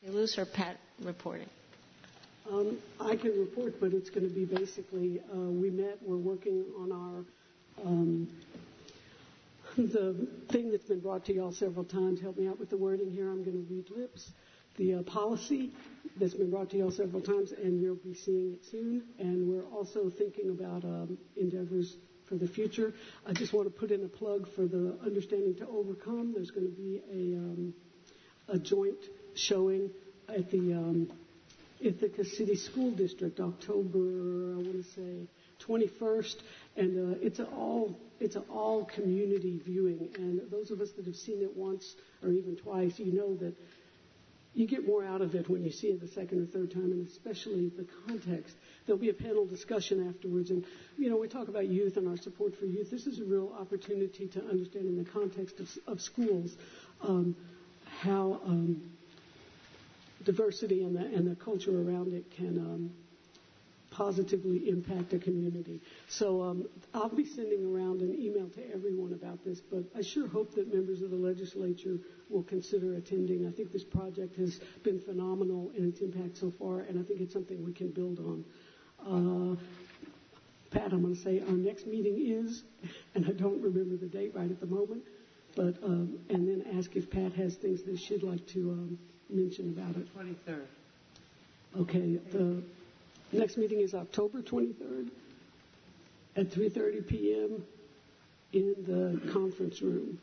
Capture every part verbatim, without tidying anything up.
Luce or Pat reporting? Um, I can report, but it's going to be basically, uh, we met, we're working on our, um, the thing that's been brought to y'all several times. Help me out with the wording here. I'm going to read lips. The uh, policy that's been brought to y'all several times, and you'll be seeing it soon. And we're also thinking about um, endeavors for the future. I just want to put in a plug for the Understanding to Overcome. There's going to be a, um, a joint showing at the um, Ithaca City School District, October, I want to say, twenty-first, and uh, it's an all it's an all community viewing. And those of us that have seen it once or even twice, you know that you get more out of it when you see it the second or third time, and especially the context. There'll be a panel discussion afterwards, and you know we talk about youth and our support for youth. This is a real opportunity to understand in the context of, of schools um, how. Um, diversity and the, and the culture around it can um, positively impact a community. So um, I'll be sending around an email to everyone about this, but I sure hope that members of the legislature will consider attending. I think this project has been phenomenal in its impact so far, and I think it's something we can build on. Uh, Pat, I'm going to say our next meeting is, and I don't remember the date right at the moment, but um, and then ask if Pat has things that she'd like to um, mention about it. twenty-third. Okay. The next meeting is October twenty-third at three thirty p.m. in the conference room.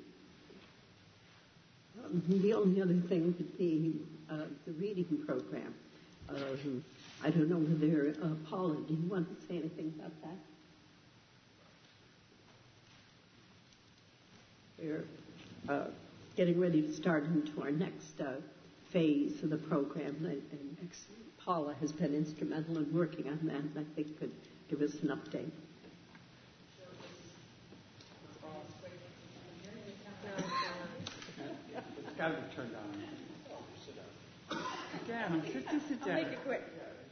Um, the only other thing would be uh, the reading program. Um, I don't know whether, uh, Paula, do you want to say anything about that? We're uh, getting ready to start into our next uh, phase of the program, and, and Paula has been instrumental in working on that, and I think could give us an update. It's got to be turned on. Sit down. Sit down. Sit down. I'll make it quick.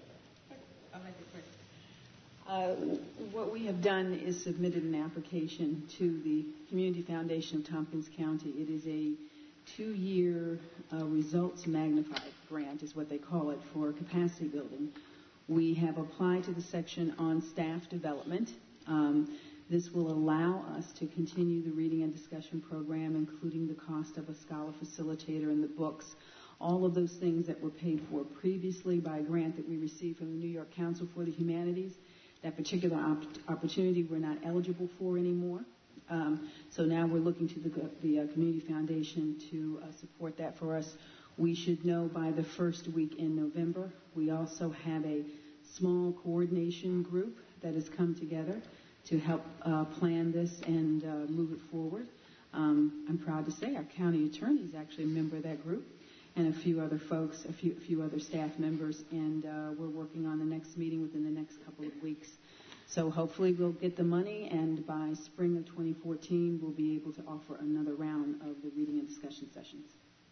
I'll make it quick. Uh, what we have done is submitted an application to the Community Foundation of Tompkins County. It is a two-year uh, results magnified grant is what they call it for capacity building. We have applied to the section on staff development. Um, this will allow us to continue the reading and discussion program, including the cost of a scholar facilitator and the books, all of those things that were paid for previously by a grant that we received from the New York Council for the Humanities. That particular op- opportunity we're not eligible for anymore. Um, so now we're looking to the, the uh, Community Foundation to uh, support that for us. We should know by the first week in November. We also have a small coordination group that has come together to help uh, plan this and uh, move it forward. Um, I'm proud to say our county attorney is actually a member of that group, and a few other folks, a few, a few other staff members, and uh, we're working on the next meeting within the next couple of weeks. So hopefully we'll get the money, and by spring of twenty fourteen, we'll be able to offer another round of the reading and discussion sessions.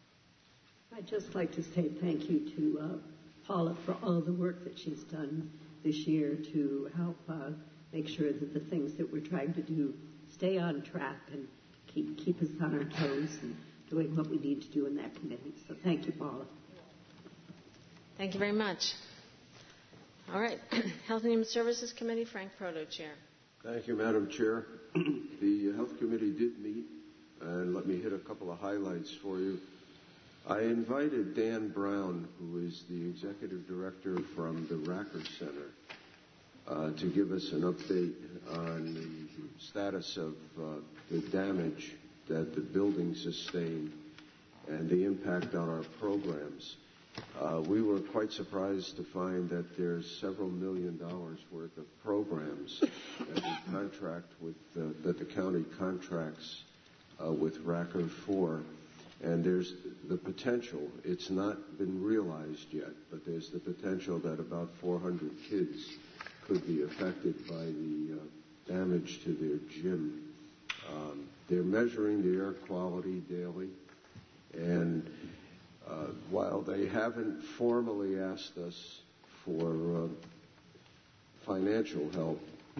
I'd just like to say thank you to uh, Paula for all the work that she's done this year to help uh, make sure that the things that we're trying to do stay on track and keep keep us on our toes and doing what we need to do in that committee. So thank you, Paula. Thank you very much. All right. Health and Human Services Committee, Frank Proto, Chair. Thank you, Madam Chair. The Health Committee did meet, and let me hit a couple of highlights for you. I invited Dan Brown, who is the Executive Director from the Racker Center, uh, to give us an update on the status of uh, the damage that the building sustained and the impact on our programs. Uh, we were quite surprised to find that there's several million dollars worth of programs that we contract with, uh, that the county contracts uh, with Racker for. And there's the potential, it's not been realized yet, but there's the potential that about four hundred kids could be affected by the uh, damage to their gym. Um, they're measuring the air quality daily, and uh, while they haven't formally asked us for uh, financial help,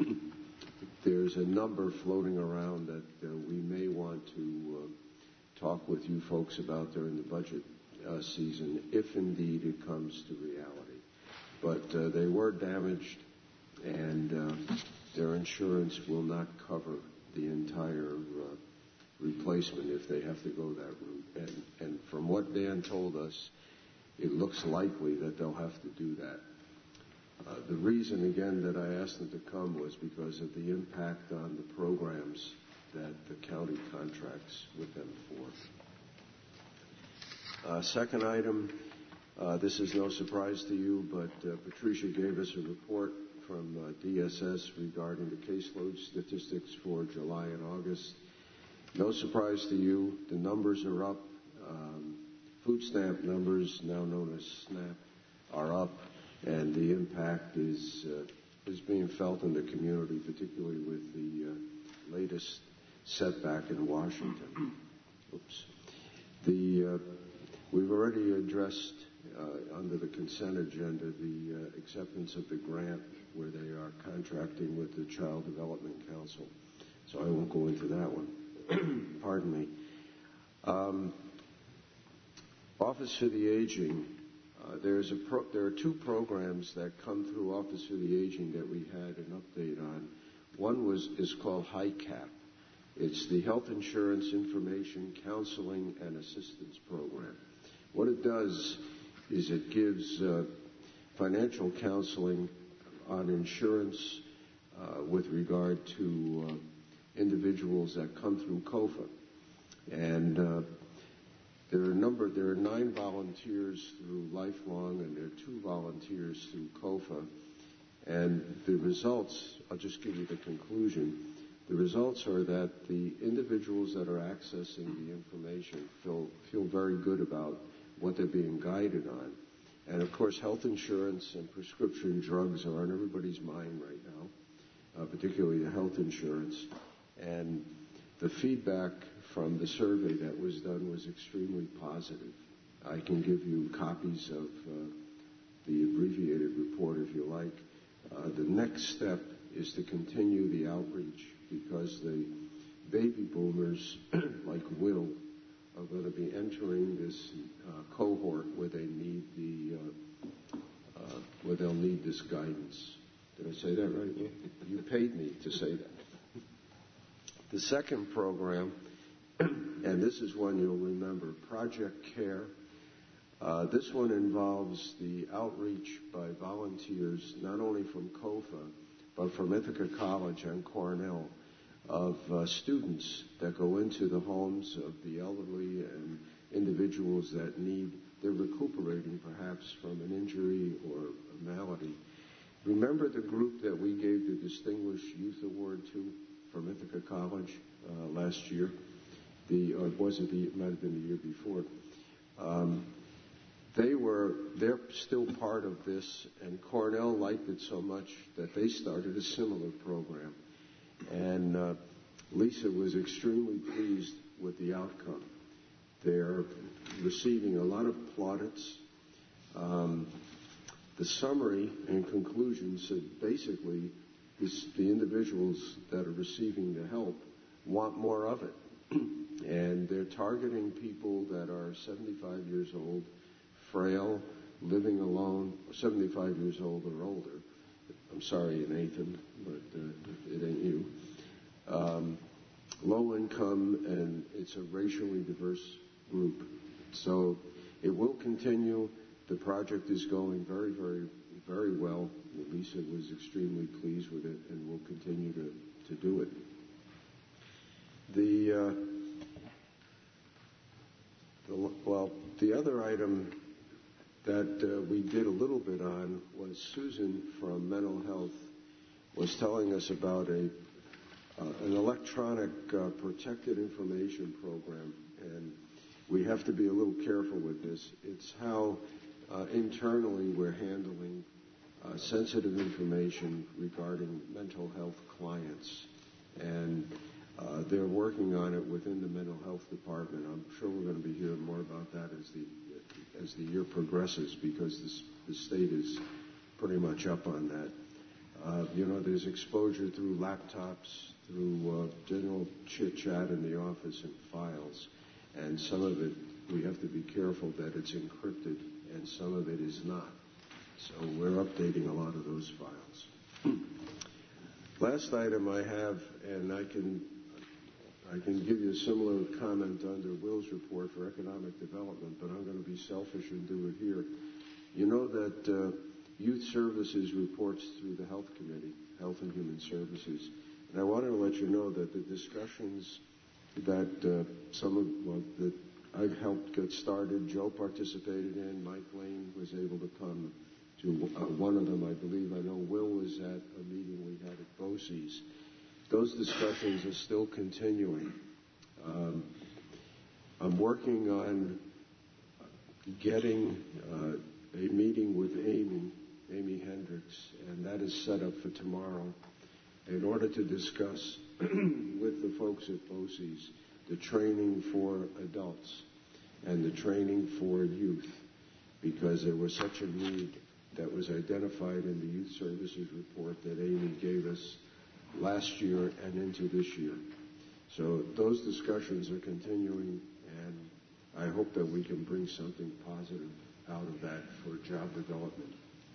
there's a number floating around that uh, we may want to uh, talk with you folks about during the budget uh, season, if indeed it comes to reality. But uh, they were damaged, and uh, their insurance will not cover the entire uh, replacement if they have to go that route. And, and from what Dan told us, it looks likely that they'll have to do that. Uh, the reason, again, that I asked them to come was because of the impact on the programs that the county contracts with them for. Uh, second item, uh, this is no surprise to you, but uh, Patricia gave us a report from uh, D S S regarding the caseload statistics for July and August. No surprise to you, the numbers are up. Um, food stamp numbers, now known as SNAP, are up, and the impact is uh, is being felt in the community, particularly with the uh, latest setback in Washington. Oops. The uh, we've already addressed uh, under the consent agenda the uh, acceptance of the grant where they are contracting with the Child Development Council, so I won't go into that one. Pardon me. Um, Office for the Aging. Uh, there's a pro- there are two programs that come through Office for the Aging that we had an update on. One was is called HICAP. It's the Health Insurance Information Counseling and Assistance Program. What it does is it gives uh, financial counseling on insurance uh, with regard to uh, individuals that come through COFA. And uh, there are a number, there are nine volunteers through Lifelong, and there are two volunteers through COFA. And the results, I'll just give you the conclusion. The results are that the individuals that are accessing the information feel, feel very good about what they're being guided on. And of course, health insurance and prescription drugs are on everybody's mind right now, uh, particularly the health insurance. And the feedback from the survey that was done was extremely positive. I can give you copies of uh, the abbreviated report if you like. Uh, the next step is to continue the outreach because the baby boomers, like Will, are going to be entering this uh, cohort where they need the uh, uh, where they'll need this guidance. Did I say that right? You paid me to say that. The second program, and this is one you'll remember, Project CARE. Uh, this one involves the outreach by volunteers, not only from COFA, but from Ithaca College and Cornell, of uh, students that go into the homes of the elderly and individuals that need, they're recuperating perhaps from an injury or a malady. Remember the group that we gave the Distinguished Youth Award to from Ithaca College uh, last year? The, or it wasn't the, it might have been the year before. Um, they were, they're still part of this, and Cornell liked it so much that they started a similar program. And uh, Lisa was extremely pleased with the outcome. They're receiving a lot of plaudits. Um, the summary and conclusion said basically this, the individuals that are receiving the help want more of it. And they're targeting people that are seventy-five years old, frail, living alone, seventy-five years old or older. I'm sorry, Nathan, but uh, it ain't you. Um, low income, and it's a racially diverse group. So it will continue. The project is going very, very, very well. Lisa was extremely pleased with it, and will continue to, to do it. The, uh, the well, the other item that uh, we did a little bit on was Susan from Mental Health was telling us about a uh, an electronic uh, protected information program, and we have to be a little careful with this. It's how uh, internally we're handling uh, sensitive information regarding mental health clients, and uh, they're working on it within the mental health department. I'm sure we're going to be hearing more about that as the as the year progresses, because this, the state is pretty much up on that. Uh, you know, there's exposure through laptops, through uh, general chit-chat in the office and files, and some of it we have to be careful that it's encrypted, and some of it is not. So we're updating a lot of those files. Last item I have, and I can I can give you a similar comment under Will's report for economic development, but I'm going to be selfish and do it here. You know that uh, Youth Services reports through the Health Committee, Health and Human Services, and I wanted to let you know that the discussions that uh, some of well, that I've helped get started, Joe participated in, Mike Lane was able to come to uh, one of them, I believe. I know Will was at a meeting we had at BOCES. Those discussions are still continuing. Um, I'm working on getting uh, a meeting with Amy, Amy Hendricks, and that is set up for tomorrow in order to discuss with the folks at BOCES the training for adults and the training for youth, because there was such a need that was identified in the Youth Services report that Amy gave us last year and into this year. So those discussions are continuing, and I hope that we can bring something positive out of that for job development.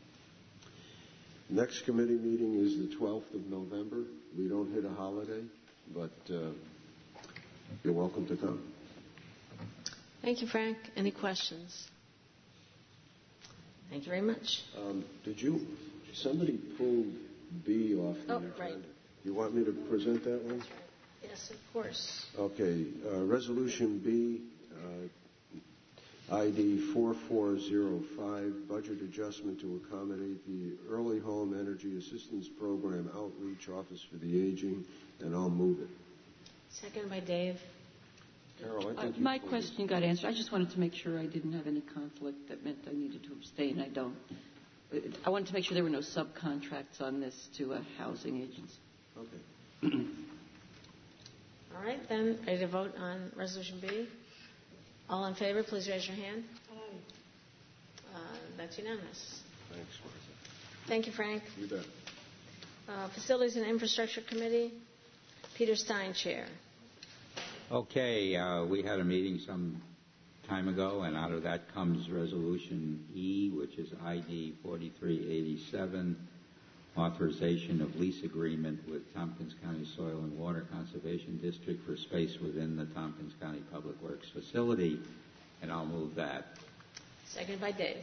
Next committee meeting is the twelfth of November. We don't hit a holiday, but uh, you're welcome to come. Thank you, Frank. Any questions? Thank you very much. Um, did you, somebody pulled B off the Oh, agenda. right. You want me to present that one? Yes, of course. Okay. Uh, Resolution B, uh, I D four four zero five, budget adjustment to accommodate the Early Home Energy Assistance Program Outreach Office for the Aging, and I'll move it. Second by Dave. Carol, I Uh, think you my pulled question got answered. I just wanted to make sure I didn't have any conflict that meant I needed to abstain. I don't. I wanted to make sure there were no subcontracts on this to a housing agency. it. Okay. All right, then, ready to vote on Resolution B? All in favor, please raise your hand. Uh, that's unanimous. Thanks, Martha. Thank you, Frank. You bet. Uh, Facilities and Infrastructure Committee, Peter Stein, Chair. Okay, uh, we had a meeting some time ago, and out of that comes Resolution E, which is I D forty-three eighty-seven, authorization of lease agreement with Tompkins County Soil and Water Conservation District for space within the Tompkins County Public Works facility, and I'll move that. Seconded by Dave.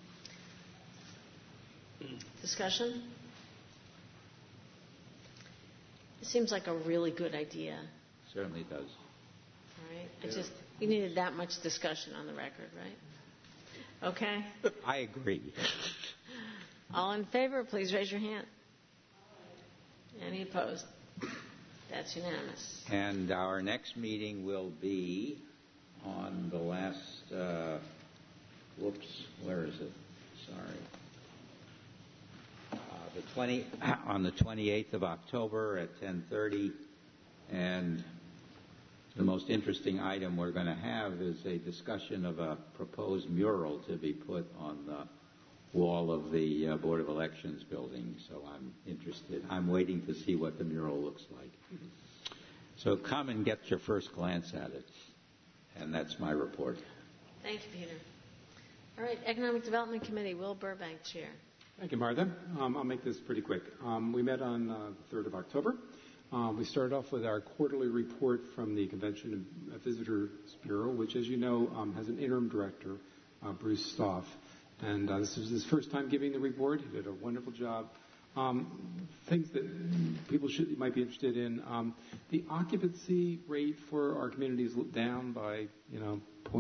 Discussion? It seems like a really good idea. Certainly does. All right. I just, you needed that much discussion on the record, right? Okay. I agree. All in favor, please raise your hand. Any opposed? That's unanimous. And our next meeting will be on the last, uh, whoops, where is it? Sorry. Uh, the twenty on the twenty-eighth of October at ten thirty, and the most interesting item we're going to have is a discussion of a proposed mural to be put on the wall of the uh, Board of Elections building. So I'm interested. I'm waiting to see what the mural looks like. So come and get your first glance at it. And that's my report. Thank you, Peter. All right, Economic Development Committee, Will Burbank, Chair. Thank you, Martha. Um, I'll make this pretty quick. Um, we met on uh, the third of October. Um, we started off with our quarterly report from the Convention and Visitors Bureau, which, as you know, um, has an interim director, uh, Bruce Stoff. And uh, this was his first time giving the report. He did a wonderful job. Um, things that people should might be interested in. Um, the occupancy rate for our community is down by, you know,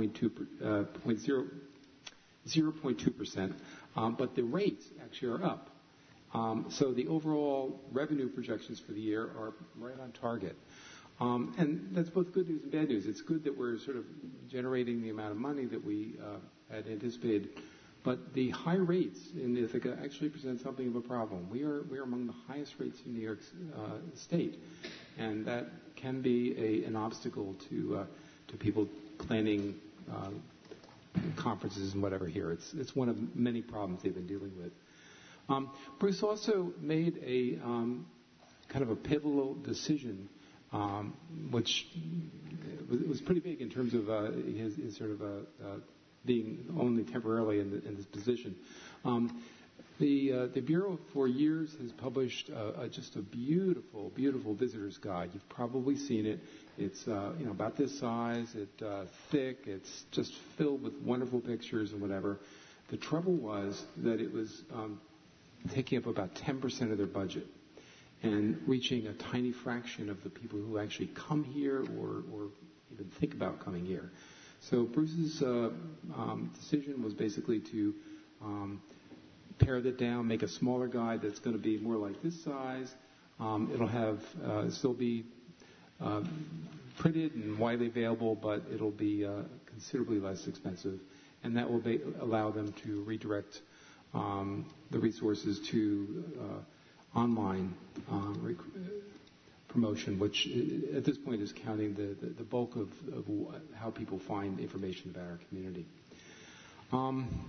zero point two percent, um, but the rates actually are up. Um, so the overall revenue projections for the year are right on target. Um, and that's both good news and bad news. It's good that we're sort of generating the amount of money that we uh, had anticipated, but the high rates in Ithaca actually present something of a problem. We are we are among the highest rates in New York uh, State, and that can be a, an obstacle to uh, to people planning uh, conferences and whatever here. It's it's one of many problems they've been dealing with. Um, Bruce also made a um, kind of a pivotal decision um, which was, was pretty big in terms of uh, his, his sort of uh, uh, being only temporarily in, the, in this position. Um, the uh, the Bureau for years has published uh, uh, just a beautiful, beautiful visitor's guide. You've probably seen it. It's uh, you know about this size, it's uh, thick, it's just filled with wonderful pictures and whatever. The trouble was that it was um, taking up about ten percent of their budget and reaching a tiny fraction of the people who actually come here or, or even think about coming here. So Bruce's uh, um, decision was basically to um, pare that down, make a smaller guide that's going to be more like this size. Um, it'll have uh, still be uh, printed and widely available, but it'll be uh, considerably less expensive, and that will be, allow them to redirect um, the resources to uh, online uh, rec- promotion, which at this point is counting the, the, the bulk of, of how people find information about our community. Um,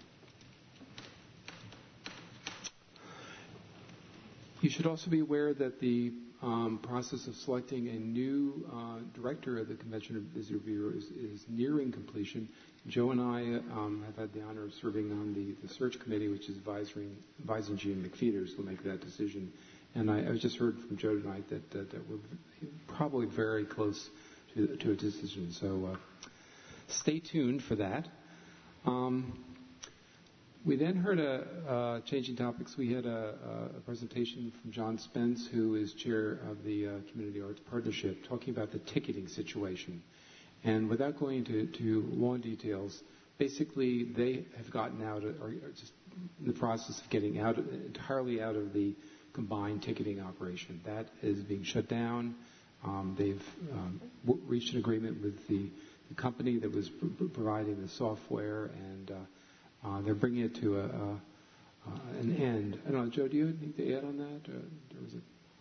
you should also be aware that the um, process of selecting a new uh, director of the Convention and Visitor Bureau is, is nearing completion. Joe and I um, have had the honor of serving on the, the search committee, which is advising, advising Gene McFeeters to make that decision. And I, I just heard from Joe tonight that, that, that we're probably very close to, to a decision. So uh, stay tuned for that. Um, we then heard, a, uh, changing topics, we had a, a presentation from John Spence, who is chair of the uh, Community Arts Partnership, talking about the ticketing situation. And without going into to long details, basically they have gotten out, of, or are just in the process of getting out entirely out of the combined ticketing operation. That is being shut down. Um, they've um, w- reached an agreement with the, the company that was pr- providing the software, and uh, uh, they're bringing it to a, a, uh, an end. I don't know, Joe, do you have anything to add on that? Or, or was it?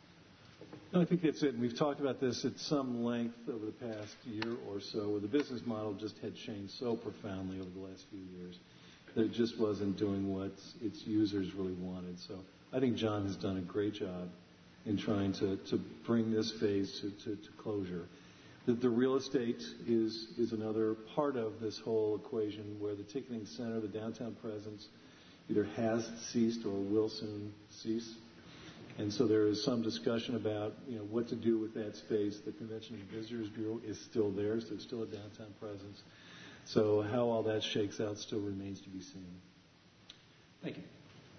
No, I think that's it. And we've talked about this at some length over the past year or so, where the business model just had changed so profoundly over the last few years that it just wasn't doing what its users really wanted. So I think John has done a great job in trying to, to bring this phase to, to, to closure. The, the real estate is, is another part of this whole equation, where the ticketing center, the downtown presence, either has ceased or will soon cease. And so there is some discussion about, you know, what to do with that space. The Convention and Visitors Bureau is still there, so it's still a downtown presence. So how all that shakes out still remains to be seen. Thank you.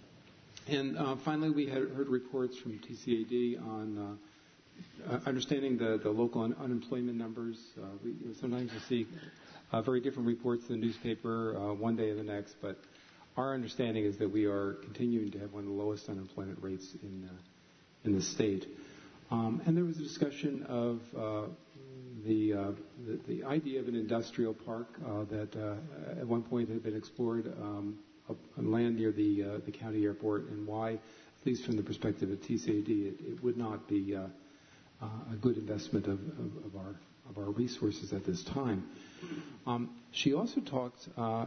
And uh, finally, we had heard reports from T C A D on uh, understanding the, the local un- unemployment numbers. Uh, we, you know, sometimes you see uh, very different reports in the newspaper uh, one day or the next, but our understanding is that we are continuing to have one of the lowest unemployment rates in uh, in the state. Um, and there was a discussion of uh, the, uh, the the idea of an industrial park uh, that uh, at one point had been explored um, up on land near the uh, the county airport, and why, at least from the perspective of T C A D, it, it would not be uh, uh, a good investment of, of, of our of our resources at this time. Um, she also talked uh,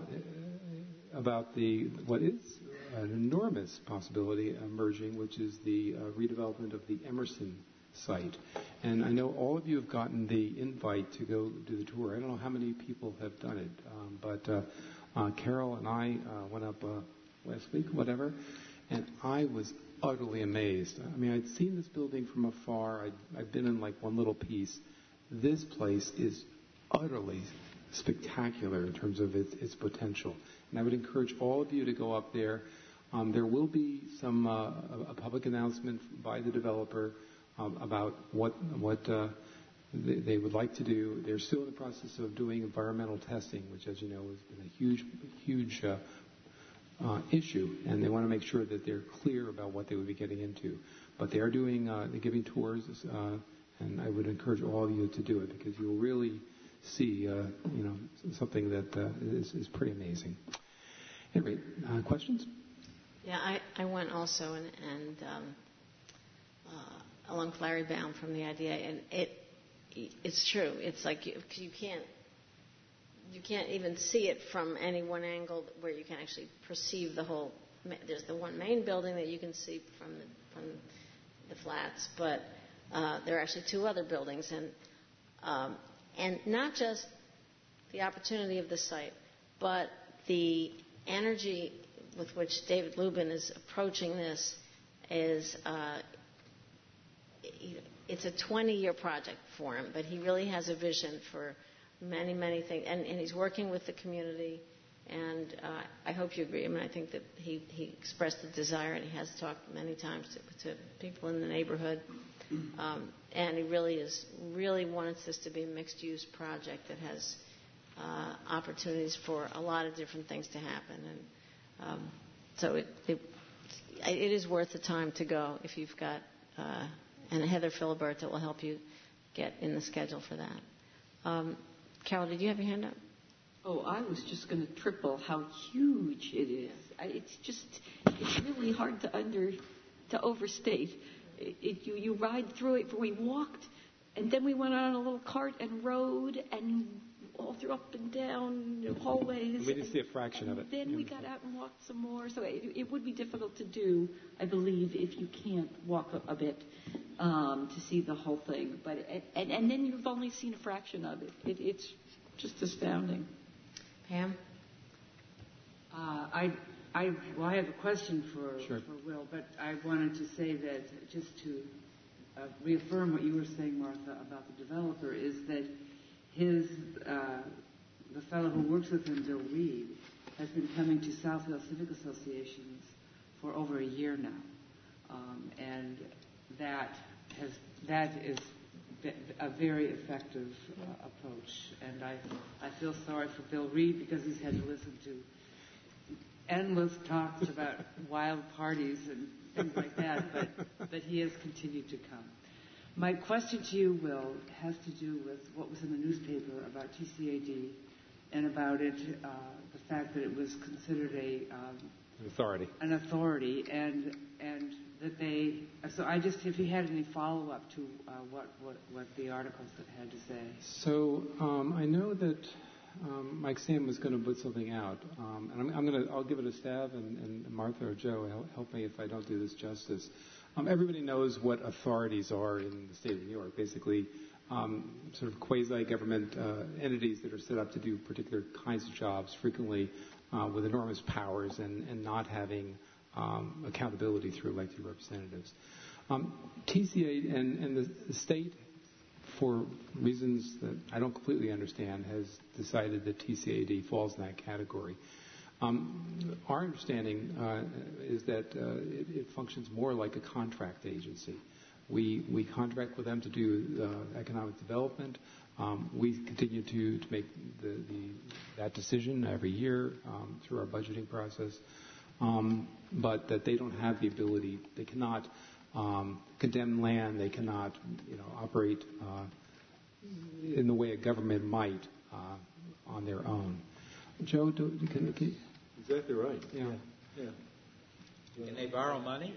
about the what is an enormous possibility emerging, which is the uh, redevelopment of the Emerson site. And I know all of you have gotten the invite to go do the tour. I don't know how many people have done it, um, but uh, uh, Carol and I uh, went up uh, last week, whatever, and I was utterly amazed. I mean, I'd seen this building from afar. I'd, I'd been in like one little piece. This place is utterly spectacular in terms of its, its potential. And I would encourage all of you to go up there. Um, there will be some uh, a public announcement by the developer um, about what what uh, they, they would like to do. They're still in the process of doing environmental testing, which, as you know, has been a huge, huge uh, uh, issue, and they want to make sure that they're clear about what they would be getting into. But they are doing, uh, they're giving tours, uh, and I would encourage all of you to do it, because you'll really see, uh, you know, something that uh, is, is pretty amazing. Anyway, uh, questions? Yeah, I, I went also, and, and um, uh, along with Larry Baum from the I D A, and it it's true. It's like you, you can't you can't even see it from any one angle where you can actually perceive the whole. There's the one main building that you can see from the, from the flats, but Uh, there are actually two other buildings, and um, and not just the opportunity of the site, but the energy with which David Lubin is approaching this is uh, it's a twenty-year project for him, but he really has a vision for many, many things, and, and he's working with the community. And uh, I hope you agree. I mean, I think that he, he expressed the desire, and he has talked many times to, to people in the neighborhood. Um, and he really is really wants this to be a mixed-use project that has uh, opportunities for a lot of different things to happen. And um, so it, it it is worth the time to go if you've got uh, and Heather Filiberto will help you get in the schedule for that. Um, Carol, did you have your hand up? Oh, I was just going to triple how huge it is. I, it's just, it's really hard to under, to overstate. It, it, you, you ride through it. We walked, and then we went on a little cart and rode, and all through up and down hallways. We didn't see a fraction of it. Then we got out and walked some more. So it, it would be difficult to do, I believe, if you can't walk a, a bit um, to see the whole thing. But and, and then you've only seen a fraction of it. it it's just astounding. Pam? Uh, I, I, well, I have a question for, sure. for Will, but I wanted to say that just to uh, reaffirm what you were saying, Martha, about the developer, is that his, uh, the fellow who works with him, Bill Reed, has been coming to Southfield Civic Associations for over a year now, um, and that has that is a very effective uh, approach, and I, I feel sorry for Bill Reed because he's had to listen to endless talks about wild parties and things like that, but, but he has continued to come. My question to you, Will, has to do with what was in the newspaper about T C A D and about it, uh, the fact that it was considered a um, authority, an authority, and and that they. So I just, if you had any follow-up to uh, what, what what the articles had to say. So um, I know that um, Mike Sam was going to put something out, um, and I'm, I'm going to I'll give it a stab, and, and Martha or Joe help, help me if I don't do this justice. Um, everybody knows what authorities are in the state of New York. Basically, um, sort of quasi-government uh, entities that are set up to do particular kinds of jobs, frequently uh, with enormous powers and, and not having um, accountability through elected representatives. Um, T C A and, and the, the state, for reasons that I don't completely understand, has decided that T C A D falls in that category. Um, our understanding uh, is that uh, it, it functions more like a contract agency. We we contract with them to do uh, economic development. Um, we continue to, to make the, the, that decision every year um, through our budgeting process, um, but that they don't have the ability, they cannot um, condemn land, they cannot you know operate uh, in the way a government might uh, on their own. Joe, do, can, can Exactly right. Yeah. yeah. Can they borrow money?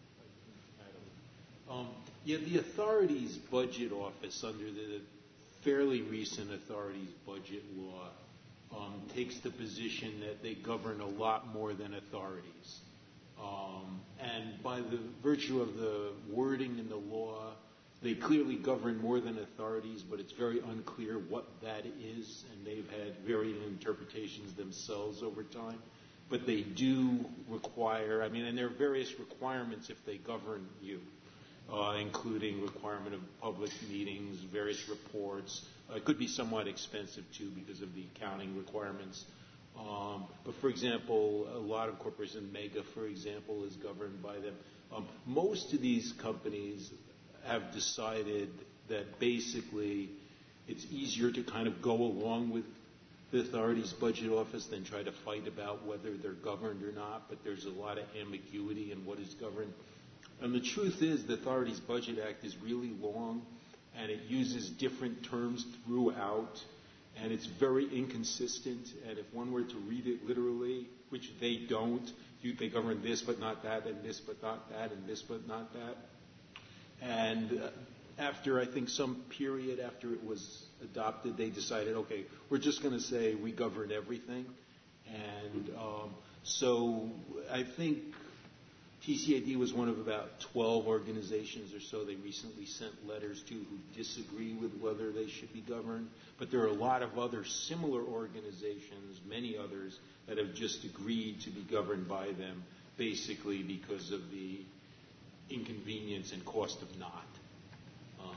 Um, yeah, the authority's budget office under the fairly recent authority's budget law um, takes the position that they govern a lot more than authorities. Um, and by the virtue of the wording in the law, they clearly govern more than authorities, but it's very unclear what that is, and they've had varying interpretations themselves over time. But they do require, I mean, and there are various requirements if they govern you, uh, including requirement of public meetings, various reports. Uh, it could be somewhat expensive, too, because of the accounting requirements. Um, but, for example, a lot of corporations, Mega, for example, is governed by them. Um, most of these companies have decided that basically it's easier to kind of go along with the authority's budget office than try to fight about whether they're governed or not, but there's a lot of ambiguity in what is governed. And the truth is the authority's budget act is really long, and it uses different terms throughout, and it's very inconsistent, and if one were to read it literally, which they don't, you, they govern this but not that, and this but not that, and this but not that. And uh, after, I think, some period after it was adopted, they decided, okay, we're just going to say we govern everything. And um, so I think T C A D was one of about twelve organizations or so they recently sent letters to who disagree with whether they should be governed. But there are a lot of other similar organizations, many others, that have just agreed to be governed by them, basically because of the inconvenience and cost of not. Um,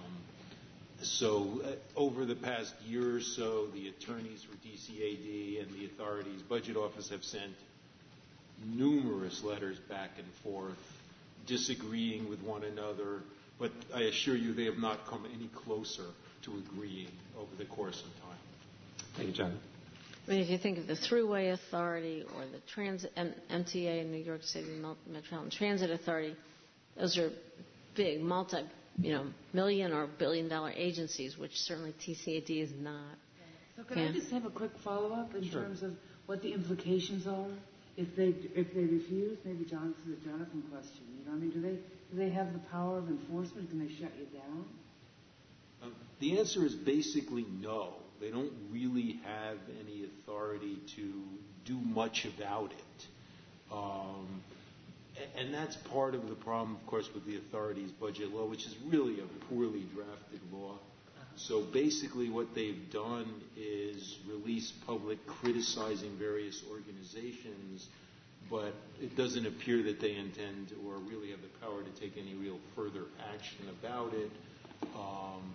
so uh, over the past year or so, the attorneys for D C A D and the authorities' budget office have sent numerous letters back and forth, disagreeing with one another, but I assure you they have not come any closer to agreeing over the course of time. Thank you, John. I mean, if you think of the Thruway Authority or the Transit, M T A, New York City Metropolitan Transit Authority, those are big, multi, you know, million or billion dollar agencies, which certainly T C A D is not. So could yeah. I just have a quick follow-up in Sure. terms of what the implications are if they if they refuse? Maybe John, this is a Jonathan question. You know, I mean, do they do they have the power of enforcement? Can they shut you down? Um, the answer is basically no. They don't really have any authority to do much about it. Um, and that's part of the problem, of course, with the authorities' budget law, which is really a poorly drafted law. So basically what they've done is release public criticizing various organizations, but it doesn't appear that they intend or really have the power to take any real further action about it. Um,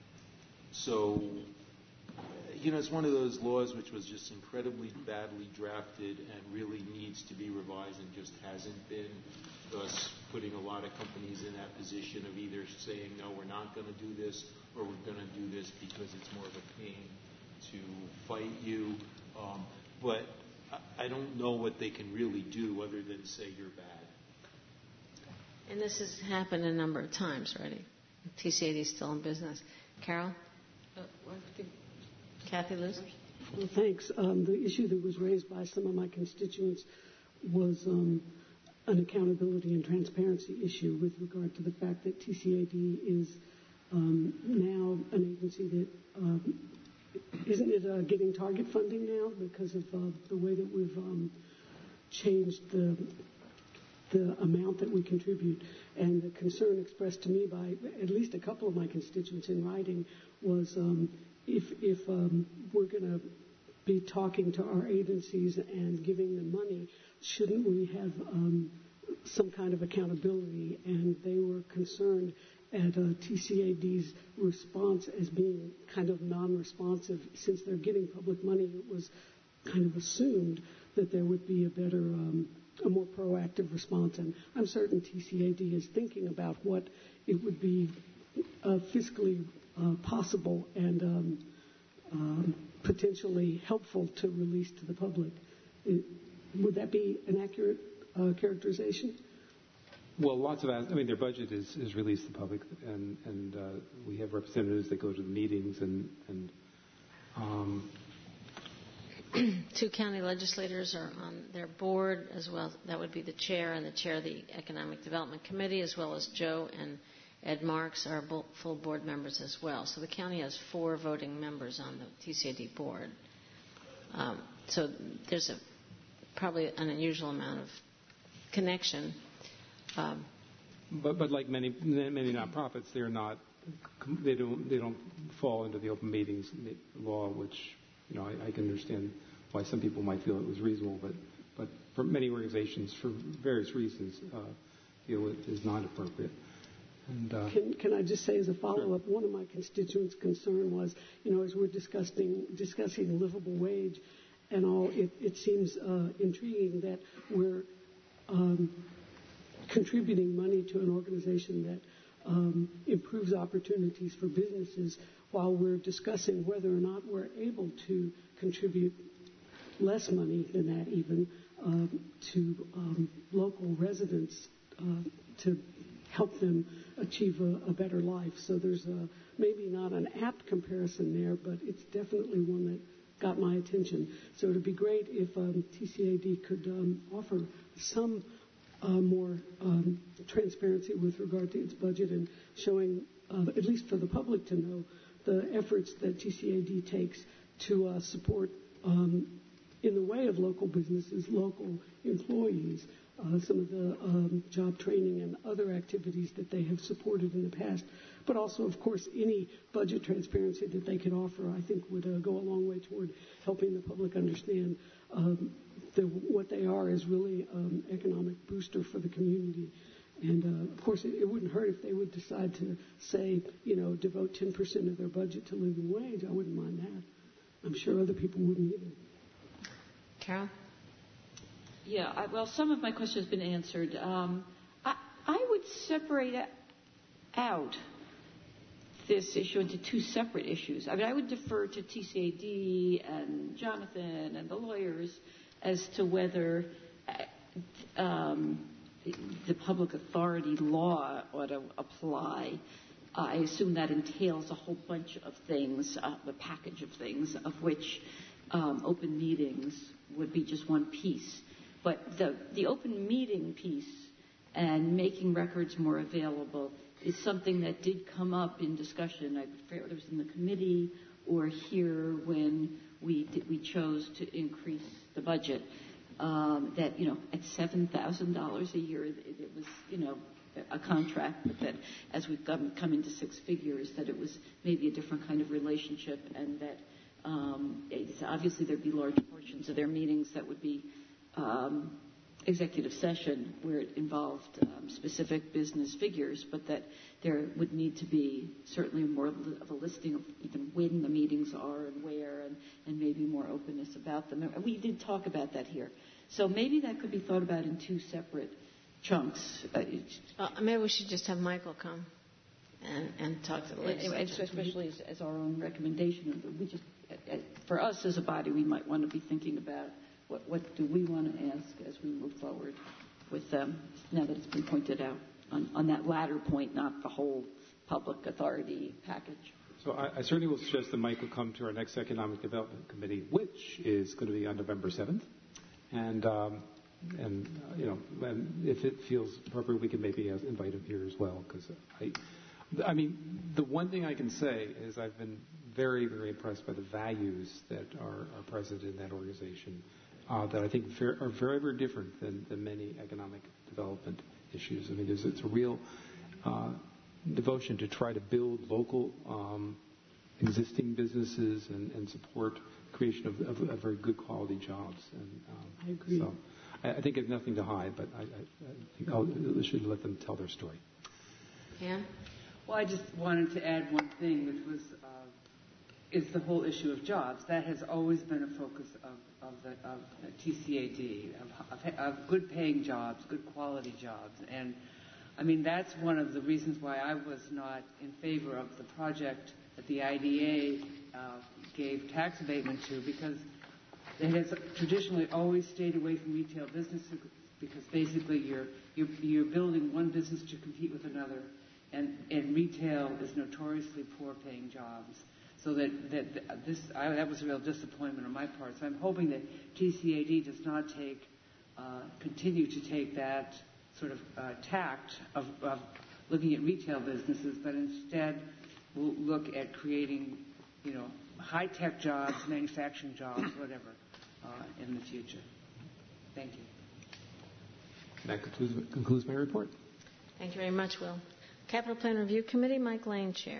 so, you know, it's one of those laws which was just incredibly badly drafted and really needs to be revised and just hasn't been, thus putting a lot of companies in that position of either saying, no, we're not going to do this, or we're going to do this because it's more of a pain to fight you. Um, but I, I don't know what they can really do other than say you're bad. And this has happened a number of times already. T C A D is still in business. Carol? Uh, well, I think Kathy Lewis? Well, thanks. Um, the issue that was raised by some of my constituents was um, an accountability and transparency issue with regard to the fact that T C A D is um, now an agency that um, isn't it uh, getting target funding now because of uh, the way that we've um, changed the the amount that we contribute. And the concern expressed to me by at least a couple of my constituents in writing was um, if, if um, we're going to be talking to our agencies and giving them money, shouldn't we have um, some kind of accountability? And they were concerned at uh, T C A D's response as being kind of non-responsive. Since they're getting public money, it was kind of assumed that there would be a better, um, a more proactive response. And I'm certain T C A D is thinking about what it would be uh, fiscally uh, possible and um, um, potentially helpful to release to the public. It, would that be an accurate uh, characterization? Well, lots of, I mean, their budget is, is released to the public, and, and uh, we have representatives that go to the meetings, and, and um, two county legislators are on their board as well. That would be the chair and the chair of the Economic Development Committee, as well as Joe and Ed Marks are full board members as well. So the county has four voting members on the T C A D board. Um, so there's a probably an unusual amount of connection. Um, but but like many many nonprofits, they're not they don't they don't fall into the open meetings law, which you know I, I can understand why some people might feel it was reasonable, but but for many organizations, for various reasons, uh, feel it is not appropriate. And, uh, can, can I just say as a follow-up, sure. One of my constituents' concern was, you know, as we're discussing discussing livable wage and all, it, it seems uh, intriguing that we're um, contributing money to an organization that um, improves opportunities for businesses while we're discussing whether or not we're able to contribute less money than that even um, to um, local residents uh, to help them achieve a, a better life. So there's a, maybe not an apt comparison there, but it's definitely one that got my attention. So it would be great if um, T C A D could um, offer some uh, more um, transparency with regard to its budget and showing, uh, at least for the public to know, the efforts that T C A D takes to uh, support um, in in the way of local businesses, local employees, uh, some of the um, job training and other activities that they have supported in the past, but also, of course, any budget transparency that they could offer, I think would uh, go a long way toward helping the public understand um, the, what they are is really um, economic booster for the community. And, uh, of course, it, it wouldn't hurt if they would decide to say, you know, devote ten percent of their budget to living wage. I wouldn't mind that. I'm sure other people wouldn't either. Carol? Yeah, I, well, some of my questions have been answered. Um, I, I would separate out this issue into two separate issues. I mean, I would defer to T C A D and Jonathan and the lawyers as to whether um, the public authority law ought to apply. I assume that entails a whole bunch of things, uh, a package of things, of which um, open meetings would be just one piece. But the, the open meeting piece and making records more available is something that did come up in discussion, I forget whether it was in the committee or here when we did, we chose to increase the budget. Um, that, you know, at seven thousand dollars a year, it, it was, you know, a contract, but that as we've come, come into six figures, that it was maybe a different kind of relationship, and that um, it's obviously there'd be large portions of their meetings that would be um, executive session where it involved um, specific business figures, but that there would need to be certainly more of a listing of even when the meetings are and where, and, and maybe more openness about them. And we did talk about that here. So maybe that could be thought about in two separate chunks. Uh, uh, maybe we should just have Michael come and, and talk to the legislature. Anyway, especially as, as our own recommendation. We just, uh, for us as a body, we might want to be thinking about what, what do we want to ask as we move forward with them, now that it's been pointed out on, on that latter point, not the whole public authority package. So I, I certainly will suggest that Michael come to our next Economic Development Committee, which is going to be on November seventh. And, um, and uh, you know, and if it feels appropriate, we can maybe uh, invite him here as well. Because I, I mean, the one thing I can say is I've been very, very impressed by the values that are, are present in that organization uh, that I think ver- are very, very different than, than many economic development issues. I mean, there's it's a real uh, devotion to try to build local um, existing businesses and, and support creation of, of, of very good quality jobs. And um, I agree. So I, I think it's nothing to hide, but I, I, I think I'll, I should let them tell their story. Pam? Well, I just wanted to add one thing, which was uh, is the whole issue of jobs. That has always been a focus of, of, the, of the T C A D, of, of, of good paying jobs, good quality jobs. And I mean, that's one of the reasons why I was not in favor of the project that the I D A uh, gave tax abatement to, because it has traditionally always stayed away from retail businesses, because basically you're, you're, you're building one business to compete with another, and, and retail is notoriously poor paying jobs. So that, that this, I, that was a real disappointment on my part. So I'm hoping that T C A D does not take, uh, continue to take that sort of uh, tact of, of looking at retail businesses, but instead will look at creating, you know, high-tech jobs, manufacturing jobs, whatever, uh, in the future. Thank you. That concludes, concludes my report. Thank you very much, Will. Capital Plan Review Committee, Mike Lane, Chair.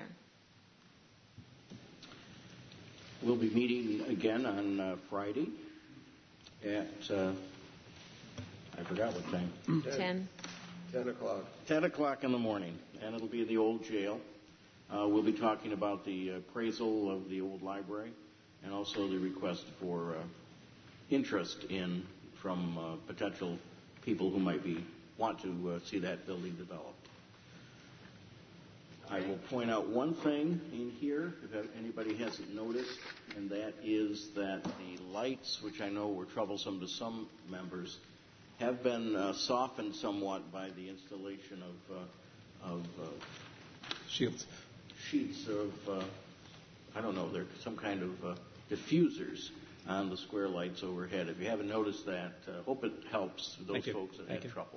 We'll be meeting again on uh, Friday at, uh, I forgot what time. Ten. Ten o'clock. Ten o'clock in the morning, and it'll be in the old jail. Uh, we'll be talking about the appraisal of the old library and also the request for uh, interest in from uh, potential people who might be want to uh, see that building developed. I will point out one thing in here, if anybody hasn't noticed, and that is that the lights, which I know were troublesome to some members, have been uh, softened somewhat by the installation of, uh, of uh, shields, sheets of, uh, I don't know, they're some kind of uh, diffusers on the square lights overhead. If you haven't noticed that, uh, hope it helps those folks that Thank had you. trouble.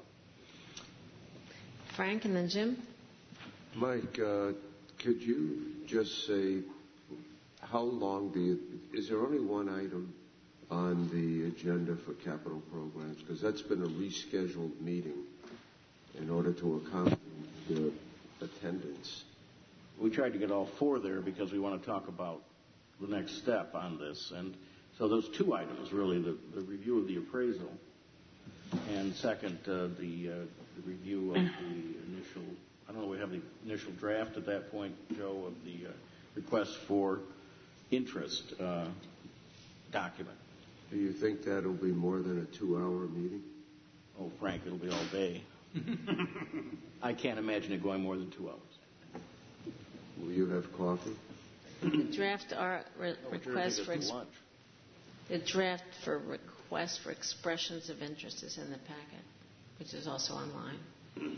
Frank and then Jim. Mike, uh, could you just say how long do you, is there only one item on the agenda for capital programs? Because that's been a rescheduled meeting in order to accommodate the attendance. We tried to get all four there because we want to talk about the next step on this. And so those two items, really, the, the review of the appraisal, and second, uh, the, uh, the review of the initial, I don't know, we have the initial draft at that point, Joe, of the uh, request for interest uh, document. Do you think that'll be more than a two-hour meeting? Oh, Frank, it'll be all day. I can't imagine it going more than two hours. Will you have coffee? The draft our re- Oh, request for ex- lunch. the draft for request for expressions of interest is in the packet, which is also online. Okay.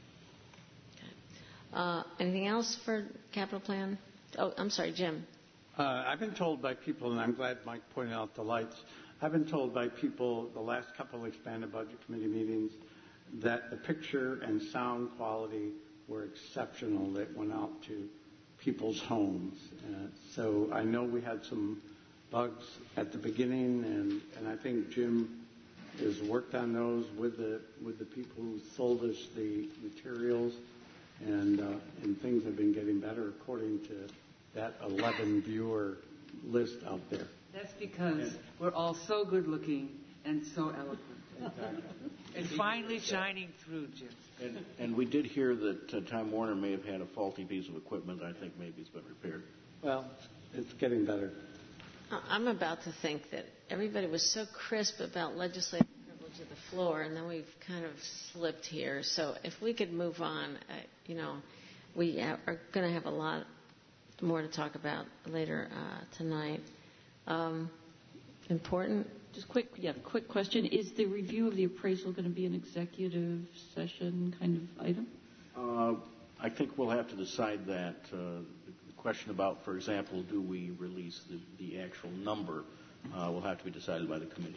Uh, anything else for capital plan? Oh, I'm sorry, Jim. Uh, I've been told by people, and I'm glad Mike pointed out the lights. I've been told by people the last couple of expanded budget committee meetings that the picture and sound quality were exceptional that went out to people's homes. Uh, so I know we had some bugs at the beginning, and, and I think Jim has worked on those with the with the people who sold us the materials, and uh, and things have been getting better according to that eleven viewer list out there. That's because and, we're all so good looking and so eloquent. It's finally shining through, Jim. And, and we did hear that uh, Tom Warner may have had a faulty piece of equipment. I think maybe it's been repaired. Well, it's getting better. I'm about to think that everybody was so crisp about legislative privilege of the floor, and then we've kind of slipped here. So if we could move on, uh, you know, we are going to have a lot more to talk about later uh, tonight. Um, important. Just quick, yeah, quick question. Is the review of the appraisal going to be an executive session kind of item? Uh, I think we'll have to decide that. Uh, the question about, for example, do we release the, the actual number uh, will have to be decided by the committee.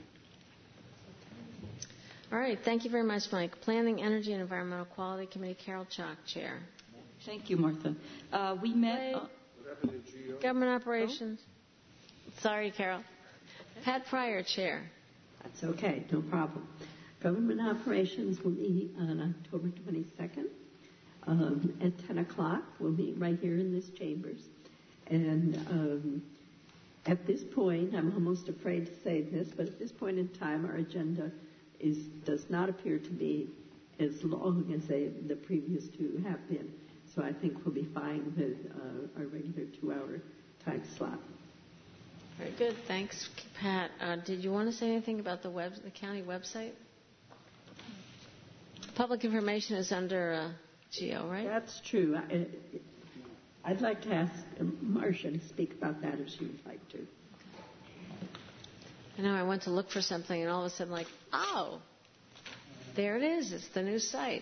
All right. Thank you very much, Mike. Planning, Energy, and Environmental Quality Committee, Carol Chalk, Chair. Thank you, Martha. Uh, we met... Uh, Government Operations. Oh? Sorry, Carol. Pat Pryor, Chair. That's okay, no problem. Government Operations will meet on October twenty-second um, at ten o'clock. We'll meet right here in this chambers. And um, at this point, I'm almost afraid to say this, but at this point in time, our agenda is does not appear to be as long as they, the previous two have been. So I think we'll be fine with uh, our regular two-hour time slot. Very good. Thanks, Pat. Uh, did you want to say anything about the web, the county website? Public information is under uh, G O, right? That's true. I, I'd like to ask Marcia to speak about that if she would like to. I know I went to look for something, and all of a sudden, like, oh, there it is. It's the new site.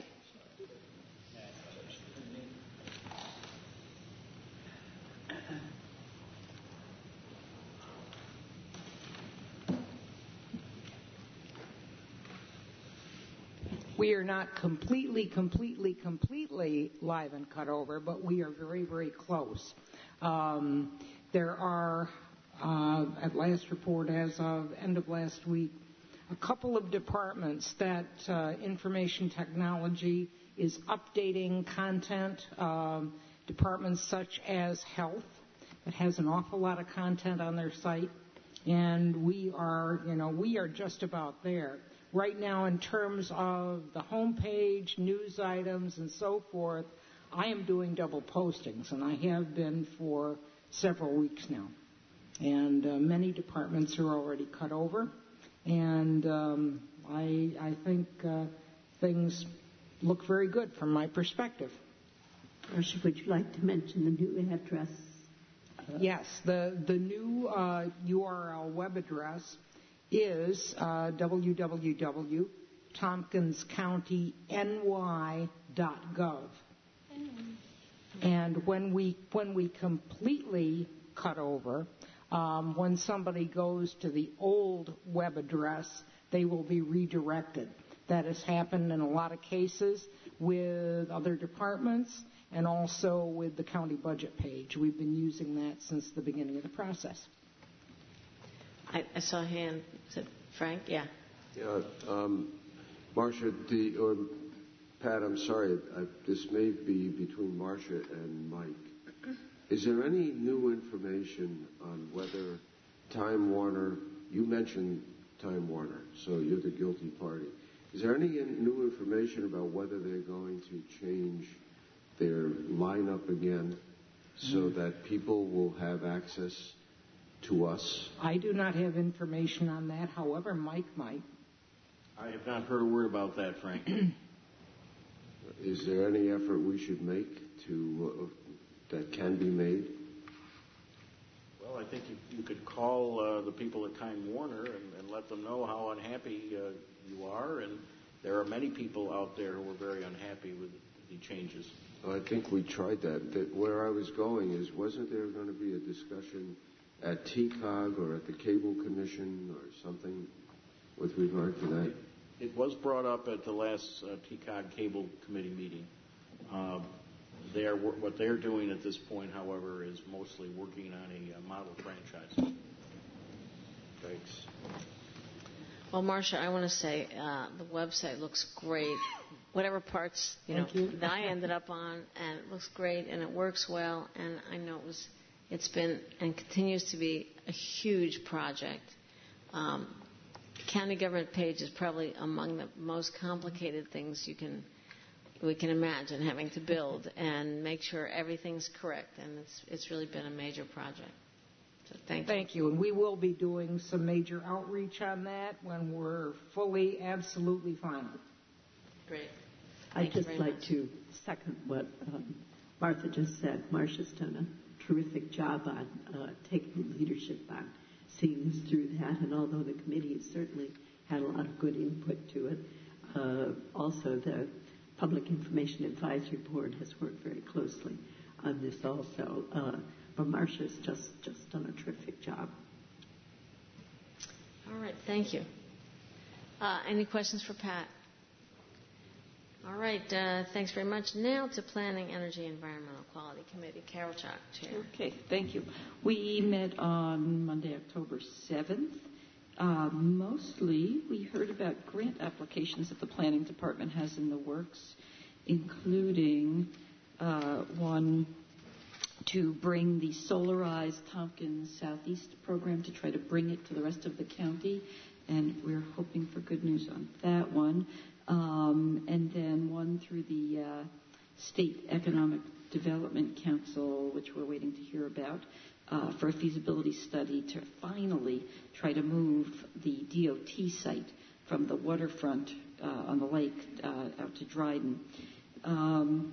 We are not completely, completely, completely live and cut over, but we are very, very close. Um, there are, uh, at last report as of end of last week, a couple of departments that uh, information technology is updating content. Um, departments such as health, that has an awful lot of content on their site, and we are, you know, we are just about there. Right now, in terms of the homepage, news items, and so forth, I am doing double postings, and I have been for several weeks now. And uh, many departments are already cut over, and um, I, I think uh, things look very good from my perspective. Marcia, would you like to mention the new address? Uh, yes, the, the new uh, U R L web address is uh, w w w dot tompkins county n y dot gov. And when we when we completely cut over, um, when somebody goes to the old web address, they will be redirected. That has happened in a lot of cases with other departments and also with the county budget page. We've been using that since the beginning of the process. I, I saw a hand. Is it Frank, yeah. Yeah, um, Marcia, the, or Pat, I'm sorry, I, this may be between Marcia and Mike. Is there any new information on whether Time Warner, you mentioned Time Warner, so you're the guilty party. Is there any new information about whether they're going to change their lineup again so that people will have access to us? I do not have information on that. However, Mike might. I have not heard a word about that, Frank. Is there any effort we should make to uh, that can be made? Well, I think you, you could call uh, the people at Time Warner and, and let them know how unhappy uh, you are, and there are many people out there who are very unhappy with the changes. I think we tried that. that. Where I was going is, wasn't there going to be a discussion at T C O G or at the Cable Commission or something with regard to that? It was brought up at the last uh, T C O G Cable Committee meeting. Uh, they are, what they're doing at this point, however, is mostly working on a uh, model franchise. Thanks. Well, Marcia, I want to say uh, the website looks great. Whatever parts you know you. that I ended up on, and it looks great, and it works well. And I know it was, it's been and continues to be a huge project. Um, county government page is probably among the most complicated things you can we can imagine having to build and make sure everything's correct. And it's it's really been a major project. So thank you. Thank you. And we will be doing some major outreach on that when we're fully, absolutely final. Great. I'd Thank you just very like much. to second what um, Martha just said. Marcia's done a terrific job on uh, taking leadership on seeing us through that. And although the committee has certainly had a lot of good input to it, uh, also the Public Information Advisory Board has worked very closely on this also. Uh, but Marcia's just, just done a terrific job. All right. Thank you. Uh, any questions for Pat? All right. Uh, thanks very much. Now to Planning, Energy, Environmental Quality Committee. Carol Chalk, Chair. Okay, thank you. We met on Monday, October seventh. Uh, mostly, we heard about grant applications that the Planning Department has in the works, including uh, one to bring the Solarized Tompkins Southeast program to try to bring it to the rest of the county, and we're hoping for good news on that one. Um, and then one through the uh, State Economic Development Council, which we're waiting to hear about, uh, for a feasibility study to finally try to move the D O T site from the waterfront uh, on the lake uh, out to Dryden. Um,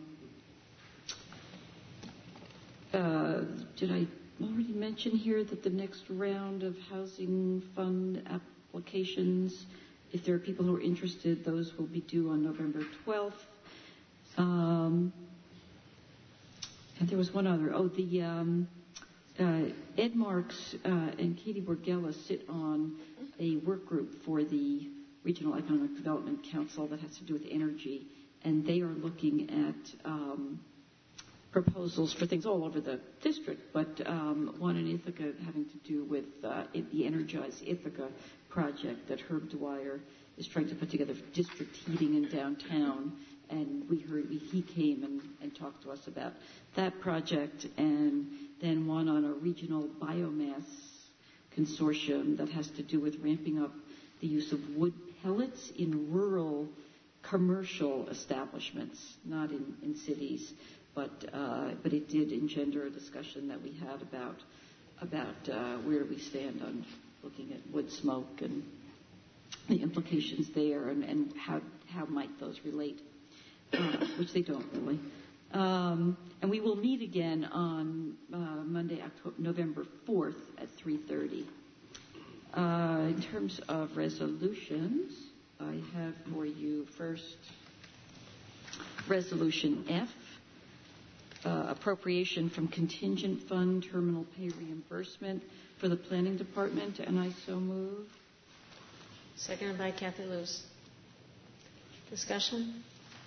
uh, did I already mention here that the next round of housing fund applications, if there are people who are interested, those will be due on November twelfth. Um, and there was one other. Oh, the um, uh, Ed Marks uh, and Katie Borgella sit on a work group for the Regional Economic Development Council that has to do with energy, and they are looking at um, proposals for things all over the district, but um, one in Ithaca having to do with uh, the Energize Ithaca project that Herb Dwyer is trying to put together for district heating in downtown. And we heard he came and, and talked to us about that project, and then one on a regional biomass consortium that has to do with ramping up the use of wood pellets in rural commercial establishments, not in, in cities. But uh, but it did engender a discussion that we had about about uh, where we stand on looking at wood smoke and the implications there, and, and how how might those relate, uh, which they don't really. Um, and we will meet again on uh, Monday, October, November fourth at three thirty. Uh, in terms of resolutions, I have for you first Resolution F. Uh, appropriation from contingent fund terminal pay reimbursement for the planning department, and I so move. Seconded by Kathy Lewis. Discussion?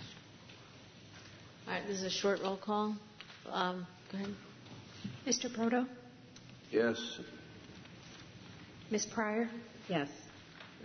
All right, this is a short roll call. Um, go ahead. Mister Proto? Yes. Miz Pryor? Yes.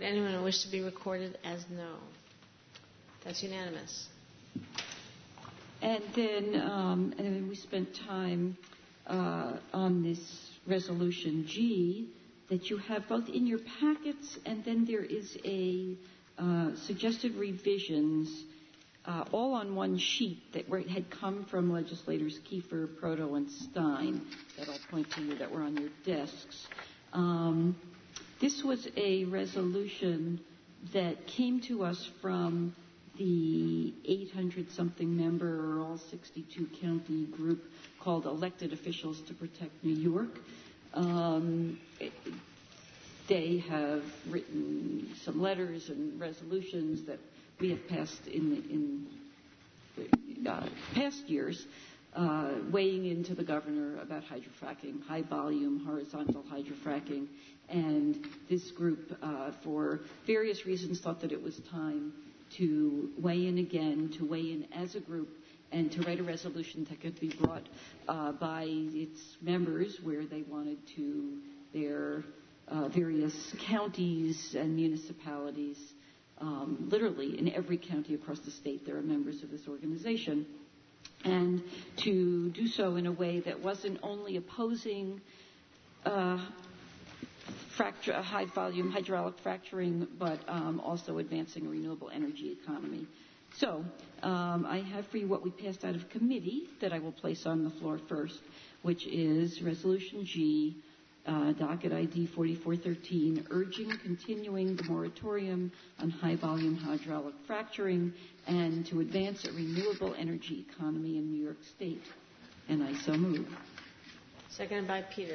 Would anyone wish to be recorded as no? That's unanimous. And then, um, and then we spent time uh, on this resolution G that you have both in your packets, and then there is a uh, suggested revisions uh, all on one sheet that were, had come from legislators Kiefer, Proto, and Stein that I'll point to you that were on your desks. Um, this was a resolution that came to us from the eight hundred something member, or all sixty-two county group called Elected Officials to Protect New York. Um, they have written some letters and resolutions that we have passed in, in uh, past years, uh, weighing into the governor about hydrofracking, high volume, horizontal hydrofracking. And this group, uh, for various reasons, thought that it was time to weigh in again, to weigh in as a group, and to write a resolution that could be brought uh, by its members where they wanted to their uh, various counties and municipalities. Um, literally, in every county across the state, there are members of this organization. And to do so in a way that wasn't only opposing uh, Fracture, a high volume hydraulic fracturing, but um, also advancing a renewable energy economy. So um, I have for you what we passed out of committee that I will place on the floor first, which is Resolution G, uh, docket I D forty-four thirteen, urging continuing the moratorium on high volume hydraulic fracturing and to advance a renewable energy economy in New York State. And I so move. Seconded by Peter.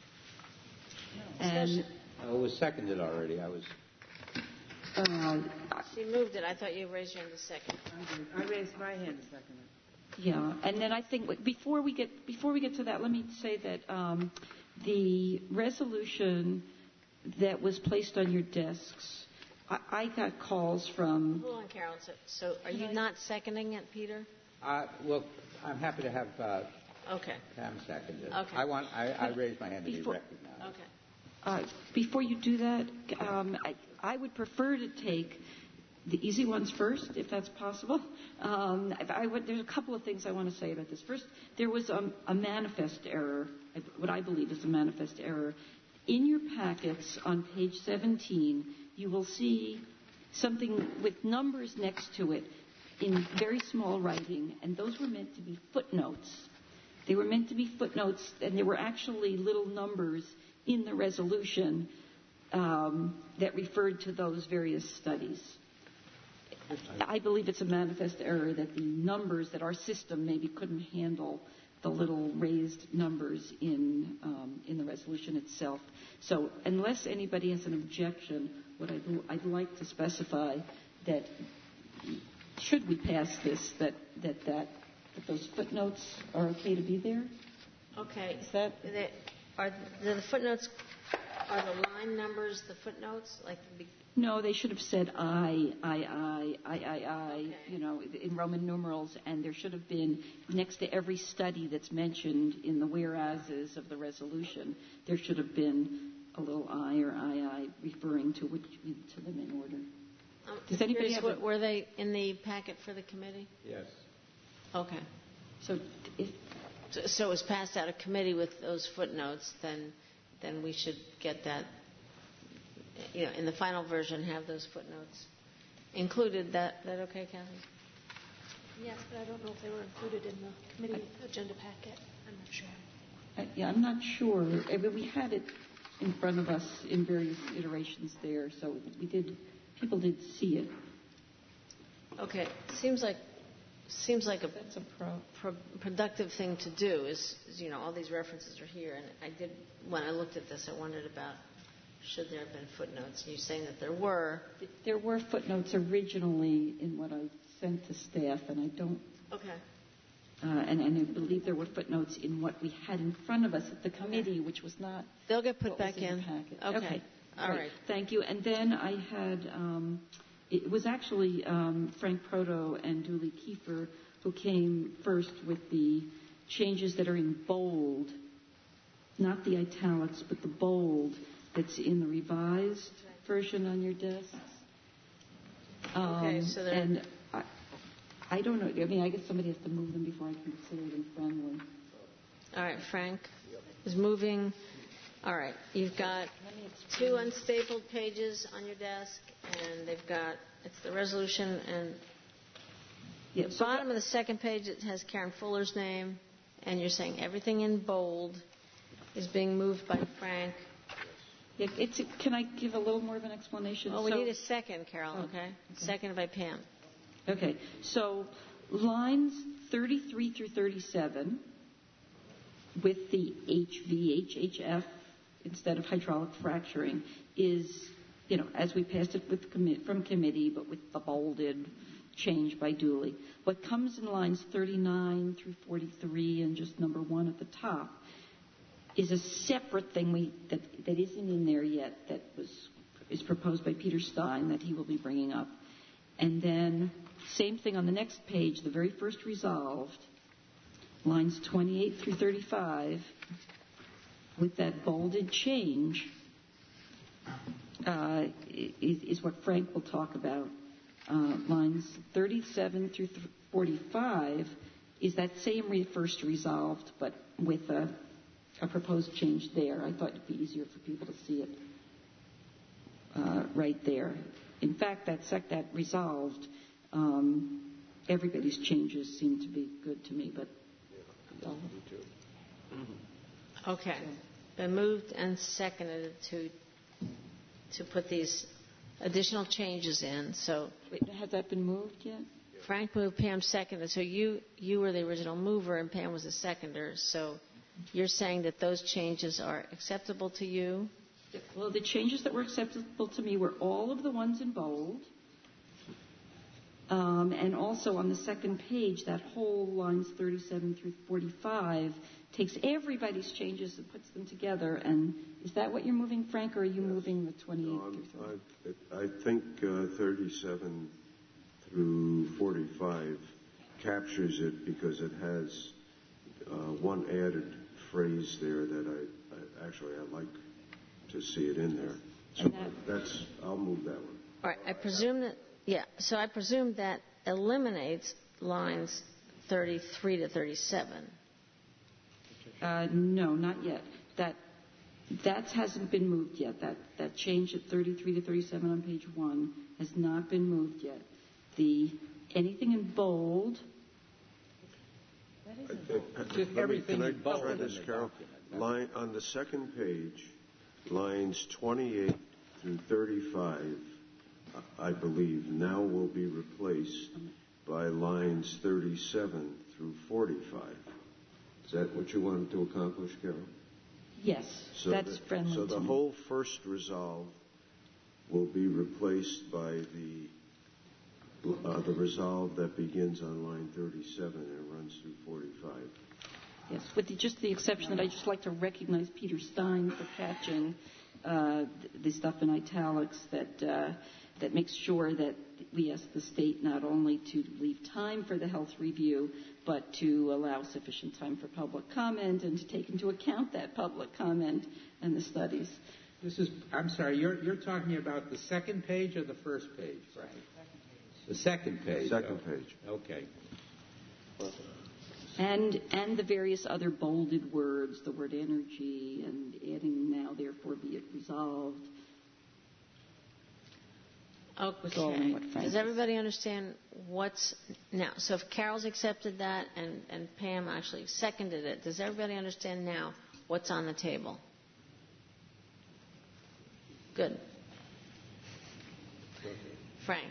And oh, it was seconded already. I was. Uh, she moved it. I thought you raised your hand a second. I raised my hand a second. Yeah, and then I think before we get before we get to that, let me say that um, the resolution that was placed on your desks, I, I got calls from. Hold on, Carol. So, so are you not seconding it, Peter? Uh, well, I'm happy to have. Uh, Okay. Pam seconded. Okay. I want. I, I raised my hand to Before, be recognized. Okay. Uh, before you do that, um, I, I would prefer to take the easy ones first, if that's possible. Um, I, I would, there's a couple of things I want to say about this. First, there was a, a manifest error, what I believe is a manifest error. In your packets on page seventeen, you will see something with numbers next to it in very small writing, and those were meant to be footnotes. They were meant to be footnotes, and there were actually little numbers in the resolution um, that referred to those various studies. I believe it's a manifest error that the numbers, that our system maybe couldn't handle the little raised numbers in um, in the resolution itself. So unless anybody has an objection, what I'd, I'd like to specify that should we pass this, that that that that those footnotes are okay to be there? Okay. Is that the, are the, the footnotes, are the line numbers the footnotes? Like the big... No, they should have said I, I, I, I, I, I, okay. You know, in Roman numerals, and there should have been next to every study that's mentioned in the whereases of the resolution, there should have been a little I or I, I referring to which to them in order. Um, Does anybody have what, a, were they in the packet for the committee? Yes. Okay. So if so, so it was passed out of committee with those footnotes, then then we should get that, you know, in the final version, have those footnotes included. That that okay, Kathy? Yes, but I don't know if they were included in the committee agenda packet. I'm not sure. I, yeah, I'm not sure. I mean, we had it in front of us in various iterations there, so we did. People did see it. Okay. Seems like seems like a, That's a pro. pro, productive thing to do. Is, is you know all these references are here, and I did when I looked at this, I wondered about should there have been footnotes. And you're saying that there were. There were footnotes originally in what I sent to staff, and I don't. Okay. Uh, and, and I believe there were footnotes in what we had in front of us at the committee, okay. which was not. They'll get put back in. in. The packet. Okay. okay. All right. right. Thank you. And then I had. Um, it was actually um, Frank Proto and Dooley Kiefer who came first with the changes that are in bold, not the italics, but the bold that's in the revised version on your desks. Um, Okay, so they're- and I, I don't know. I mean, I guess somebody has to move them before I consider them friendly. All right, Frank is moving. All right, you've got two unstapled pages on your desk, and they've got, it's the resolution, and Yeah, the so bottom of the second page, it has Karen Fuller's name, and you're saying everything in bold is being moved by Frank. Yeah, it's, can I give a little more of an explanation? Oh, we So- need a second, Carol, Oh, okay? okay. Second by Pam. Okay, so lines thirty-three through thirty-seven with the H V H H F instead of hydraulic fracturing is, you know, as we passed it with commi- from committee, but with the bolded change by Dooley. What comes in lines thirty-nine through forty-three and just number one at the top is a separate thing we, that, that isn't in there yet that was is proposed by Peter Stein that he will be bringing up. And then same thing on the next page, the very first resolved, lines twenty-eight through thirty-five, with that bolded change, uh, is, is what Frank will talk about. Uh, lines thirty-seven through forty-five is that same re- first resolved, but with a, a proposed change there. I thought it'd be easier for people to see it uh, right there. In fact, that sec- that resolved, um, everybody's changes seem to be good to me, but. Yeah, me too. Okay. Been moved and seconded to to put these additional changes in. So Wait, has that been moved yet? Frank moved, Pam seconded. So you you were the original mover and Pam was the seconder. So you're saying that those changes are acceptable to you? Well, the changes that were acceptable to me were all of the ones in bold. Um, and also on the second page, that whole lines thirty-seven through forty-five takes everybody's changes and puts them together. And is that what you're moving, Frank, or are you moving the twenty-eight No, through thirty? I, I think uh, thirty-seven through forty-five captures it because it has uh, one added phrase there that I, I actually I like to see it in there. So that, that's I'll move that one. All right. I presume that. Yeah. So I presume that eliminates lines thirty-three to thirty-seven. Uh, no, not yet. That that hasn't been moved yet. That that change at thirty-three to thirty-seven on page one has not been moved yet. The anything in bold. What is it? Just everything in bold. Try this, Carol. Line on the second page, lines twenty-eight through thirty-five, I believe, now will be replaced by lines thirty-seven through forty-five. Is that what you wanted to accomplish, Carol? Yes, so that's the, friendly So to the me. whole first resolve will be replaced by the uh, the resolve that begins on line thirty-seven and runs through forty-five. Yes, with the, just the exception that I just like to recognize Peter Stein for catching uh, the stuff in italics that uh, that makes sure that we ask the state not only to leave time for the health review, but to allow sufficient time for public comment and to take into account that public comment and the studies. This is, I'm sorry, you're, you're talking about the second page or the first page? Right. The second page. Second oh, page. Okay. And and the various other bolded words, the word energy, and adding now, therefore, be it resolved. Okay. Does everybody understand what's now? So if Carol's accepted that and, and Pam actually seconded it, does everybody understand now what's on the table? Good. Frank.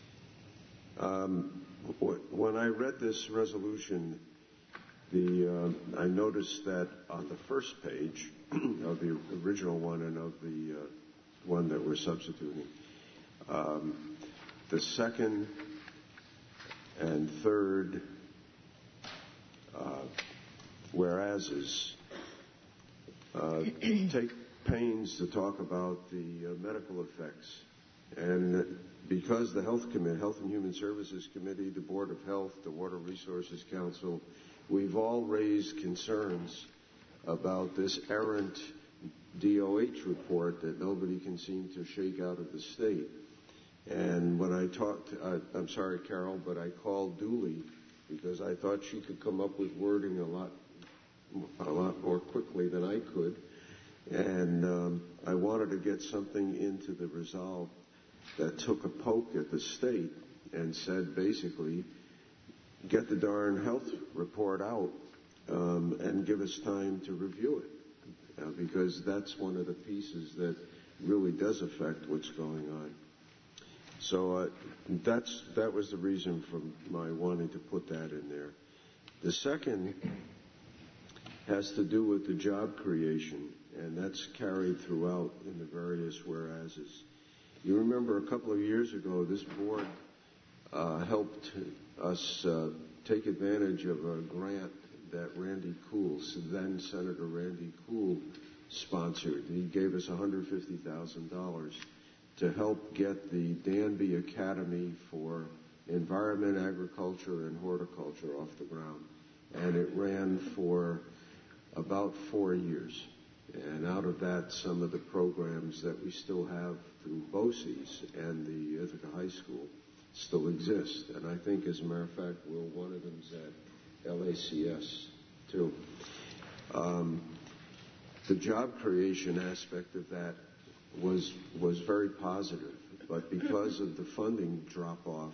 Um, when I read this resolution, the uh, I noticed that on the first page of the original one and of the uh, one that we're substituting, um, the second and third uh, whereases uh, take pains to talk about the uh, medical effects. And because the Health Committee, Health and Human Services Committee, the Board of Health, the Water Resources Council, we've all raised concerns about this errant D O H report that nobody can seem to shake out of the state. And when I talked, uh, I'm sorry, Carol, but I called Dooley because I thought she could come up with wording a lot, a lot more quickly than I could. And um, I wanted to get something into the resolve that took a poke at the state and said, basically, get the darn health report out um, and give us time to review it, uh, because that's one of the pieces that really does affect what's going on. So uh, that's that was the reason for my wanting to put that in there. The second has to do with the job creation, and that's carried throughout in the various whereases. You remember a couple of years ago, this board uh, helped us uh, take advantage of a grant that Randy Kuhl, then Senator Randy Kuhl, sponsored. He gave us one hundred fifty thousand dollars to help get the Danby Academy for Environment, Agriculture, and Horticulture off the ground. And it ran for about four years. And out of that, some of the programs that we still have through BOCES and the Ithaca High School still exist. And I think, as a matter of fact, Will, one of them's at L A C S, too. Um, the job creation aspect of that was was very positive, but because of the funding drop-off,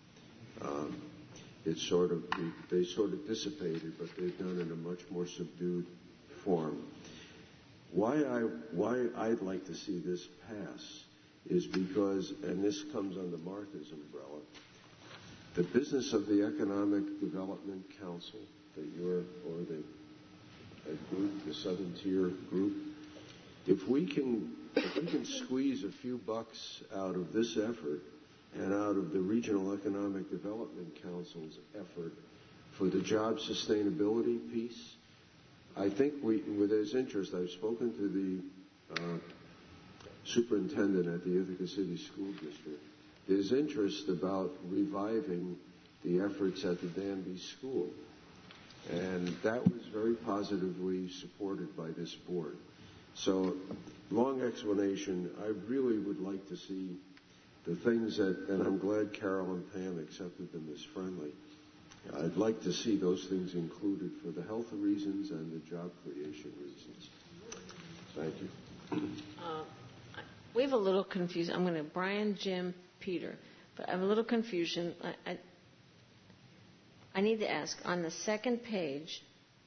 um, it sort of they sort of dissipated, but they've done it in a much more subdued form. Why I why I'd like to see this pass is because, and this comes under Martha's umbrella, the business of the Economic Development Council that you're, or the a group, the Southern Tier group, if we can if we can squeeze a few bucks out of this effort and out of the Regional Economic Development Council's effort for the job sustainability piece, I think we, with his interest, I've spoken to the uh, superintendent at the Ithaca City School District. His interest about reviving the efforts at the Danby School. And that was very positively supported by this board. So, long explanation, I really would like to see the things that, and I'm glad Carol and Pam accepted them as friendly. I'd like to see those things included for the health reasons and the job creation reasons. Thank you. Uh, we have a little confusion. I'm going to Brian, Jim, Peter, but I have a little confusion. I, I, I need to ask, on the second page,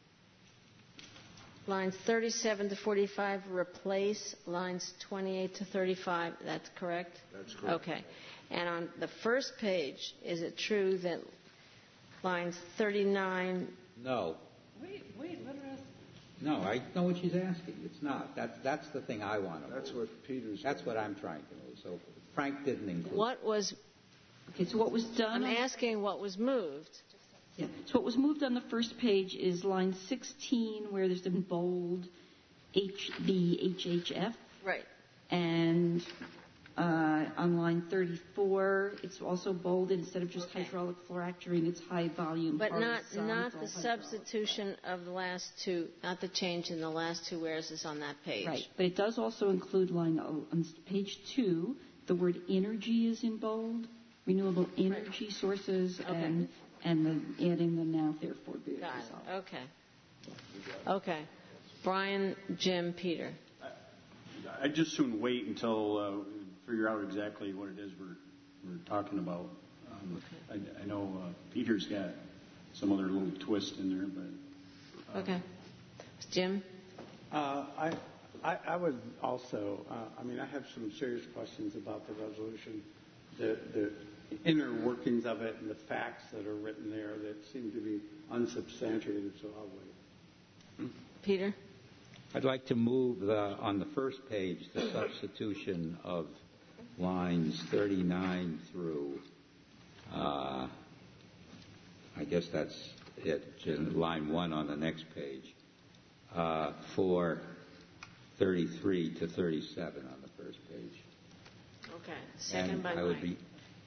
lines thirty-seven to forty-five replace lines twenty-eight to thirty-five. That's correct? That's correct. Okay. And on the first page, is it true that lines thirty-nine... No. Wait, wait, let her ask. No, I know what she's asking. It's not. That's, that's the thing I want to That's move. what Peter's... That's what I'm trying to move. So Frank didn't include What was... Okay, so what was done? I'm on, asking what was moved. Yeah. So what was moved on the first page is line sixteen, where there's in bold H B H H F. Right. And uh, on line thirty-four, it's also bolded. Instead of just Okay. hydraulic fracturing, it's high volume. But not horizontal not the hydraulic. substitution of the last two, not the change in the last two whereas is on that page. Right. But it does also include line oh, on page two. The word energy is in bold. Renewable energy right. sources Okay. and and the, adding the now therefore be Got resolved. it. Okay. Okay. Brian, Jim, Peter. I, I'd just soon wait until uh, we figure out exactly what it is we're we're talking about. Um, okay. I, I know uh, Peter's got some other little twist in there, but uh, okay. Jim. Uh, I, I I would also. Uh, I mean, I have some serious questions about the resolution, the the inner workings of it, and the facts that are written there that seem to be unsubstantiated. So I'll wait. Peter. I'd like to move the, on the first page the substitution of lines thirty-nine through, uh, I guess that's it, line one on the next page, uh, for thirty-three to thirty-seven on the first page. Okay. Second and by I would Mike. be.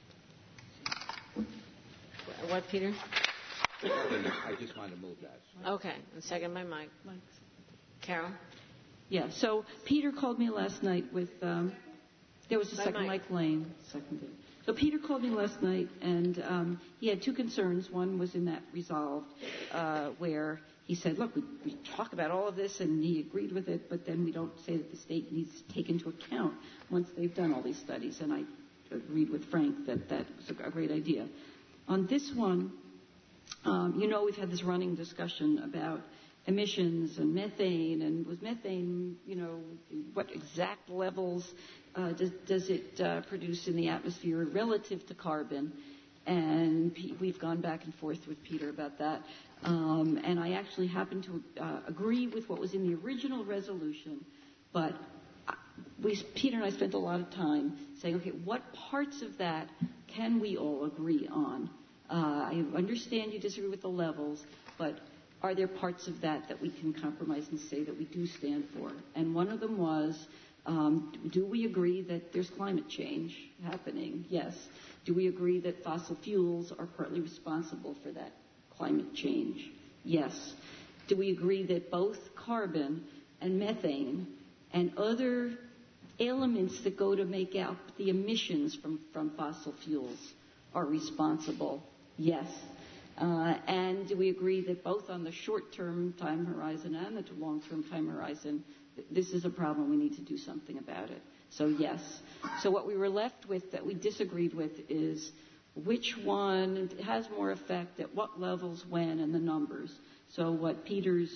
What, Peter? I just wanted to move that. Okay. And second by Mike. Mike. Carol? Yeah, so Peter called me last night with, um, there was a By second, Mike. Mike Lane, seconded. So Peter called me last night, and um, he had two concerns. One was in that resolved, uh, where he said, look, we, we talk about all of this, and he agreed with it, but then we don't say that the state needs to take into account once they've done all these studies. And I agreed with Frank that that was a great idea. On this one, um, you know, we've had this running discussion about emissions and methane, and was methane, you know, what exact levels uh, does, does it uh, produce in the atmosphere relative to carbon? And P- we've gone back and forth with Peter about that. Um, and I actually happen to uh, agree with what was in the original resolution, but we, Peter and I spent a lot of time saying, okay, what parts of that can we all agree on? Uh, I understand you disagree with the levels, but are there parts of that that we can compromise and say that we do stand for? And one of them was, um, do we agree that there's climate change happening? Yes. Do we agree that fossil fuels are partly responsible for that climate change? Yes. Do we agree that both carbon and methane and other elements that go to make up the emissions from, from fossil fuels are responsible? Yes. Uh, and do we agree that both on the short-term time horizon and the long-term time horizon, th- this is a problem, we need to do something about it? So yes. So what we were left with that we disagreed with is which one has more effect, at what levels, when, and the numbers. So what Peter's,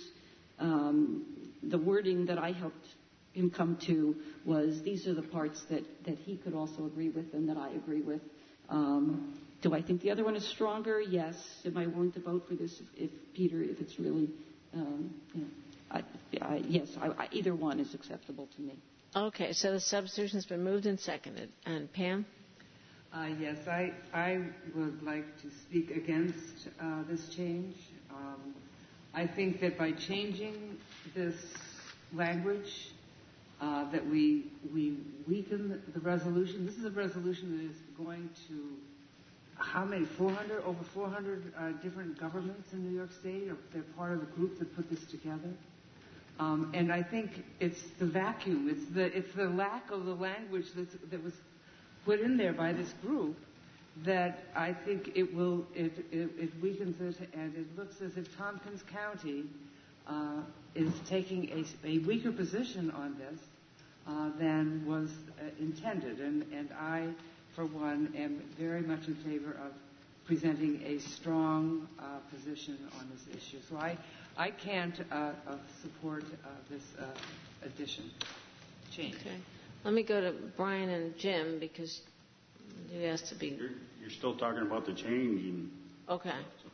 um, the wording that I helped him come to was these are the parts that, that he could also agree with and that I agree with. Um, do I think the other one is stronger? Yes. Am I willing to vote for this if, if Peter, if it's really, um, you know, I, I, yes, I, I, either one is acceptable to me. Okay, so the substitution's been moved and seconded. And Pam? Uh, yes, I, I would like to speak against uh, this change. Um, I think that by changing this language, uh, that we we weaken the resolution. This is a resolution that is going to how many? four hundred over four hundred uh, different governments in New York State. Or they're part of the group that put this together. Um, and I think it's the vacuum. It's the it's the lack of the language that's, that was put in there by this group that I think it will it, it, it weakens it, and it looks as if Tompkins County uh, is taking a, a weaker position on this uh, than was uh, intended. And, and I, for one, am very much in favor of presenting a strong uh, position on this issue. So I, I can't uh, uh, support uh, this uh, addition, change. Okay. Let me go to Brian and Jim because you asked to be. You're, you're still talking about the change. And okay.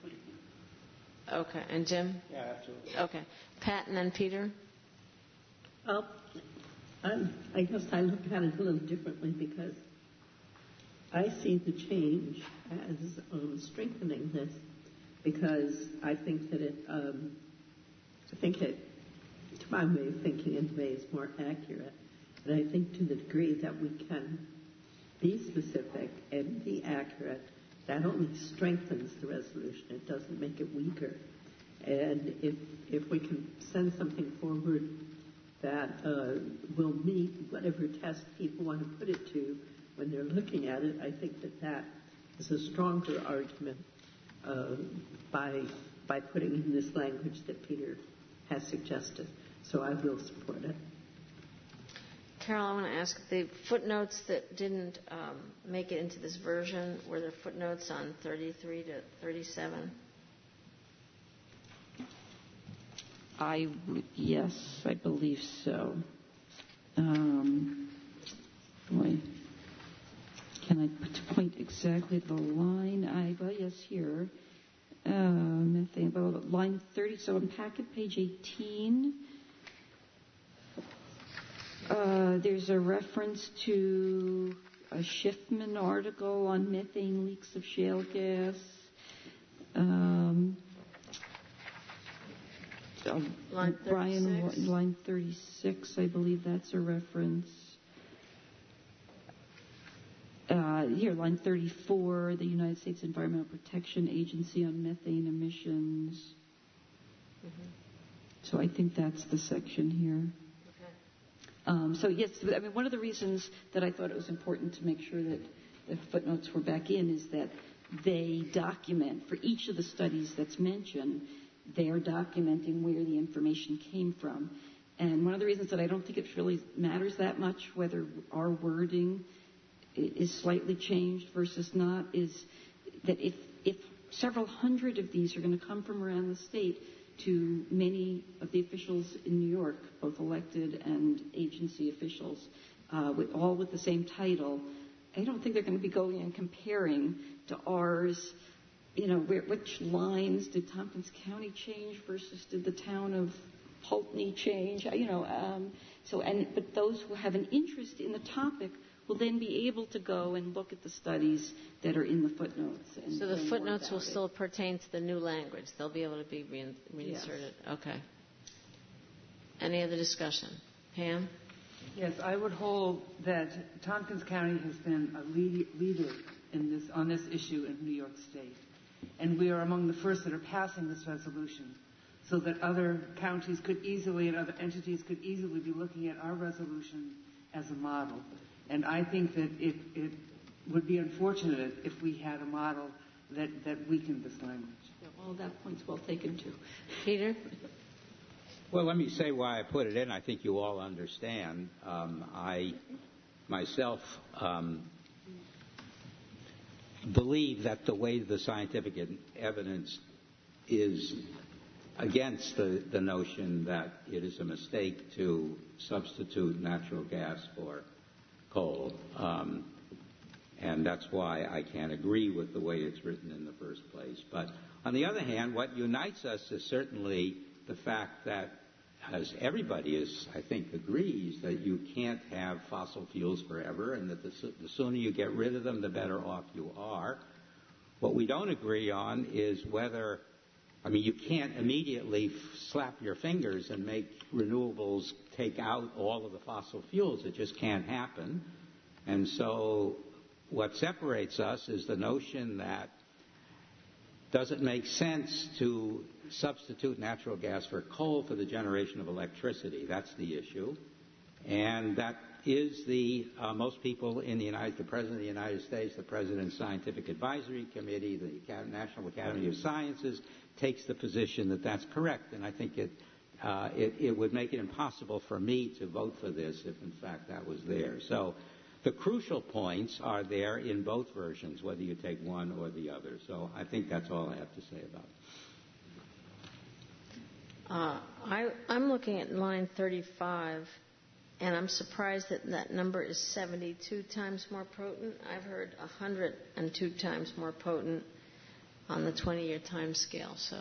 Okay. And Jim? Yeah, absolutely. Okay. Pat and then Peter? Well, I'm, I guess I look at it a little differently because I see the change as um, strengthening this because I think that it, um, I think it, to my way of thinking anyway, is more accurate. And I think to the degree that we can be specific and be accurate, that only strengthens the resolution. It doesn't make it weaker. And if if we can send something forward that uh, will meet whatever test people want to put it to when they're looking at it, I think that that is a stronger argument uh, by by putting in this language that Peter has suggested. So I will support it. Carol, I want to ask, the footnotes that didn't um, make it into this version, were there footnotes on thirty-three to thirty-seven? I, yes, I believe so. Um, boy, can I point exactly the line? I, well, yes, here. Uh, methane, blah, blah, blah, line thirty, so on packet page eighteen, uh, there's a reference to a Schiffman article on methane leaks of shale gas. Um, Uh, line Brian, line thirty-six, I believe that's a reference. Uh, here, line thirty-four, the United States Environmental Protection Agency on methane emissions. Mm-hmm. So I think that's the section here. Okay. Um, so yes, I mean, one of the reasons that I thought it was important to make sure that the footnotes were back in is that they document, for each of the studies that's mentioned, they are documenting where the information came from. And one of the reasons that I don't think it really matters that much whether our wording is slightly changed versus not is that if, if several hundred of these are going to come from around the state to many of the officials in New York, both elected and agency officials, uh, with, all with the same title, I don't think they're going to be going and comparing to ours, you know, where, which lines did Tompkins County change versus did the town of Pulteney change, you know. Um, so, and but those who have an interest in the topic will then be able to go and look at the studies that are in the footnotes. And so the learn footnotes more will about still it. pertain to the new language. They'll be able to be rein- reinserted. Yes. Okay. Any other discussion? Pam? Yes, I would hold that Tompkins County has been a lead, leader in this, on this issue in New York State. And we are among the first that are passing this resolution so that other counties could easily and other entities could easily be looking at our resolution as a model. And I think that it, it would be unfortunate if we had a model that, that weakened this language. Yeah, well, that point's well taken, too. Peter? Well, let me say why I put it in. I think you all understand. Um, I myself um, believe that the way the scientific evidence is against the, the notion that it is a mistake to substitute natural gas for coal. Um, and that's why I can't agree with the way it's written in the first place. But on the other hand, what unites us is certainly the fact that, as everybody is, I think, agrees, that you can't have fossil fuels forever and that the, the sooner you get rid of them, the better off you are. What we don't agree on is whether, I mean, you can't immediately slap your fingers and make renewables take out all of the fossil fuels. It just can't happen. And so what separates us is the notion that does it make sense to substitute natural gas for coal for the generation of electricity? That's the issue. And that is the, uh, most people in the United, the President of the United States, the President's Scientific Advisory Committee, the National Academy of Sciences takes the position that that's correct. And I think it, uh, it, it would make it impossible for me to vote for this if, in fact, that was there. So the crucial points are there in both versions, whether you take one or the other. So I think that's all I have to say about it. Uh, I, I'm looking at line thirty-five, and I'm surprised that that number is seventy-two times more potent. I've heard one hundred two times more potent on the twenty-year time scale. So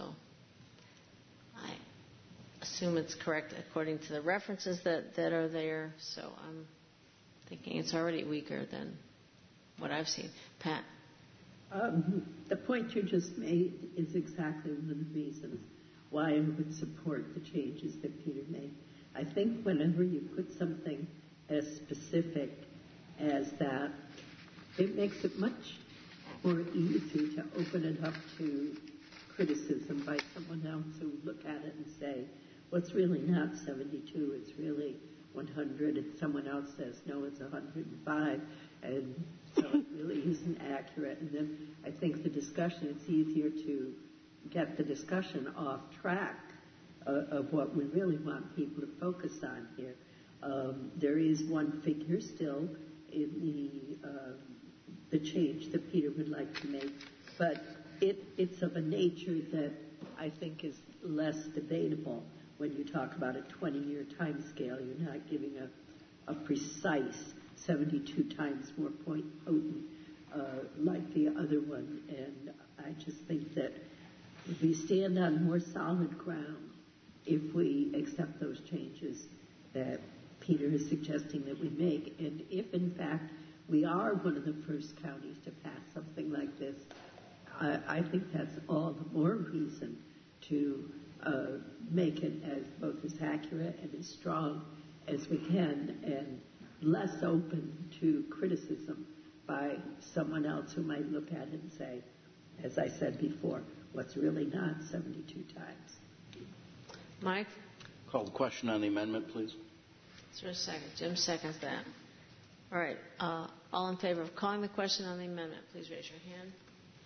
I assume it's correct according to the references that, that are there. So I'm thinking it's already weaker than what I've seen. Pat? Um, the point you just made is exactly one of the reasons why I would support the changes that Peter made. I think whenever you put something as specific as that, it makes it much more easy to open it up to criticism by someone else who would look at it and say, well, it's really not seventy-two, it's really one hundred, and someone else says, no, it's one hundred five, and so it really isn't accurate. And then I think the discussion, it's easier to get the discussion off track uh, of what we really want people to focus on here. Um, there is one figure still in the uh, the change that Peter would like to make, but it, it's of a nature that I think is less debatable. When you talk about a twenty-year time scale, you're not giving a, a precise seventy-two times more point potent uh, like the other one. And I just think that if we stand on more solid ground, if we accept those changes that Peter is suggesting that we make, and if in fact we are one of the first counties to pass something like this, I, I think that's all the more reason to uh, make it as both as accurate and as strong as we can, and less open to criticism by someone else who might look at it and say, as I said before, what's really not seventy-two times. Mike? Call the question on the amendment, please. Is there a second? Jim seconds that. All right. Uh, all in favor of calling the question on the amendment, please raise your hand.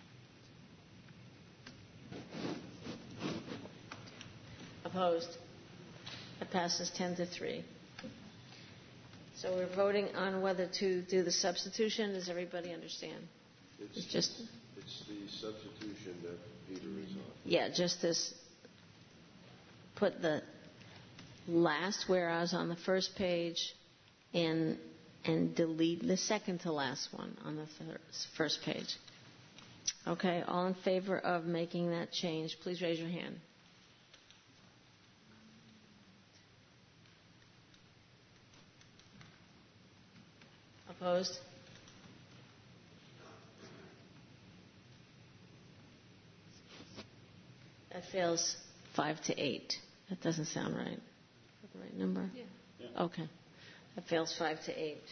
Opposed? It passes ten to three. So we're voting on whether to do the substitution. Does everybody understand? It's, it's just. It's the substitution that Peter is on. Yeah, just this. Put the last whereas on the first page, and and delete the second to last one on the third, first page. Okay, all in favor of making that change, please raise your hand. Opposed? That fails five to eight. That doesn't sound right. Is that the right number? Yeah. yeah. Okay. That fails five to eight.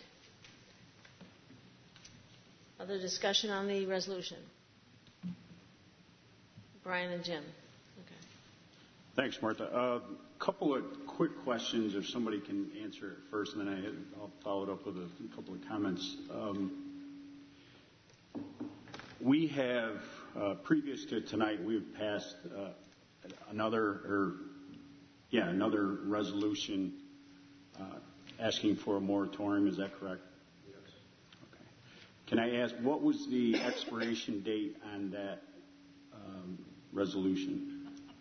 Other discussion on the resolution? Brian and Jim. Okay. Thanks, Martha. A uh, couple of quick questions, if somebody can answer it first, and then I, I'll follow it up with a couple of comments. Um, we have, uh, previous to tonight, we've passed uh, another, or yeah, another resolution uh, asking for a moratorium. Is that correct? Yes. Okay. Can I ask, what was the expiration date on that um, resolution?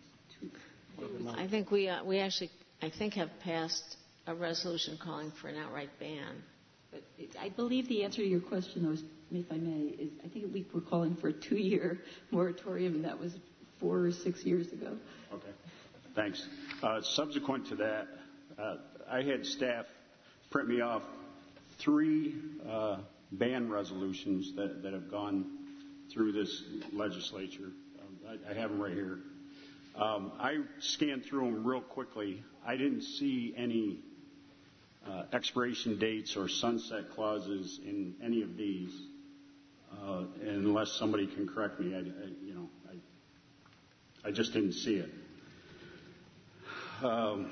I think we uh, we actually I think have passed a resolution calling for an outright ban. But it, I believe the answer to your question, though, is, if I may, is I think we were calling for a two-year moratorium, and that was four or six years ago. Okay, thanks. Uh, subsequent to that, uh, I had staff print me off three uh, ban resolutions that, that have gone through this legislature. Um, I, I have them right here. Um, I scanned through them real quickly. I didn't see any uh, expiration dates or sunset clauses in any of these, uh, unless somebody can correct me. I, I, you know, I, I just didn't see it. Um,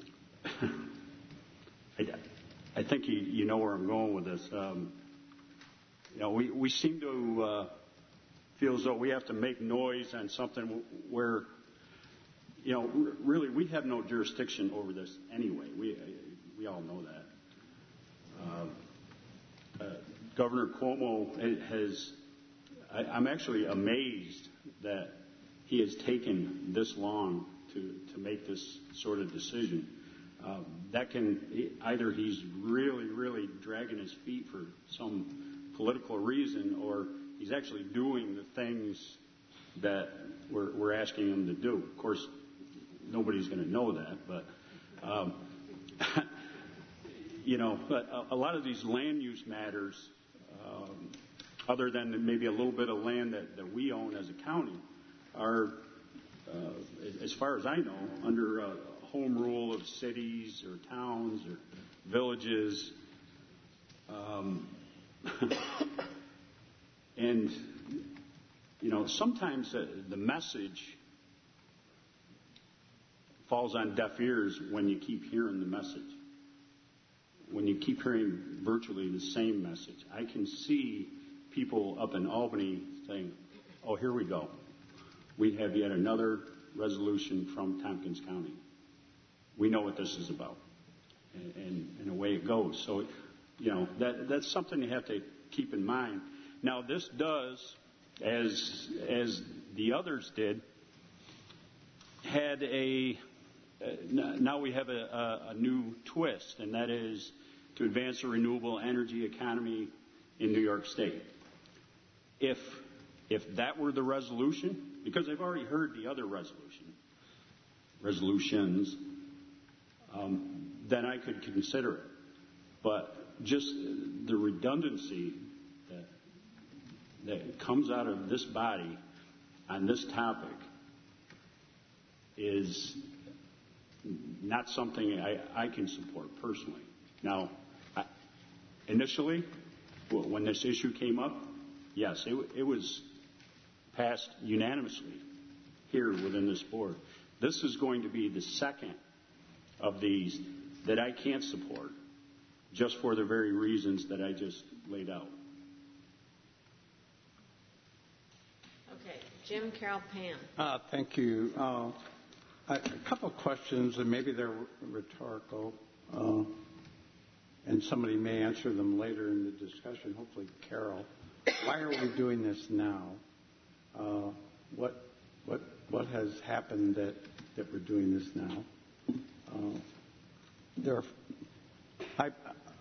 I, I think you, you know where I'm going with this. Um, you know, we, we seem to uh, feel as though we have to make noise on something where, you know, really, we have no jurisdiction over this anyway. We we all know that. Um, uh, Governor Cuomo has. I, I'm actually amazed that he has taken this long to to make this sort of decision. Um, that can either he's really really dragging his feet for some political reason, or he's actually doing the things that we're, we're asking him to do. Of course, nobody's going to know that, but, um, you know, but a, a lot of these land use matters, um, other than maybe a little bit of land that, that we own as a county, are, uh, as far as I know, under uh, home rule of cities or towns or villages. Um, and, you know, sometimes the, the message falls on deaf ears when you keep hearing the message. When you keep hearing virtually the same message. I can see people up in Albany saying, oh, here we go. We have yet another resolution from Tompkins County. We know what this is about. And, and, and away it goes. So, you know, that, that's something you have to keep in mind. Now, this does, as, as the others did, had a Uh, now we have a, a, a new twist, and that is to advance a renewable energy economy in New York State. If if that were the resolution, because I've already heard the other resolution, resolutions, um, then I could consider it. But just the redundancy that that comes out of this body on this topic is not something I, I can support personally. Now, I, initially, when this issue came up, yes, it, it was passed unanimously here within this board. This is going to be the second of these that I can't support, just for the very reasons that I just laid out. Okay, Jim, Carol, Pam. Uh, thank you. Uh, a couple of questions, and maybe they're rhetorical, uh, and somebody may answer them later in the discussion, hopefully Carol. Why are we doing this now? Uh, what, what, what has happened that, that we're doing this now? Uh, there are, I,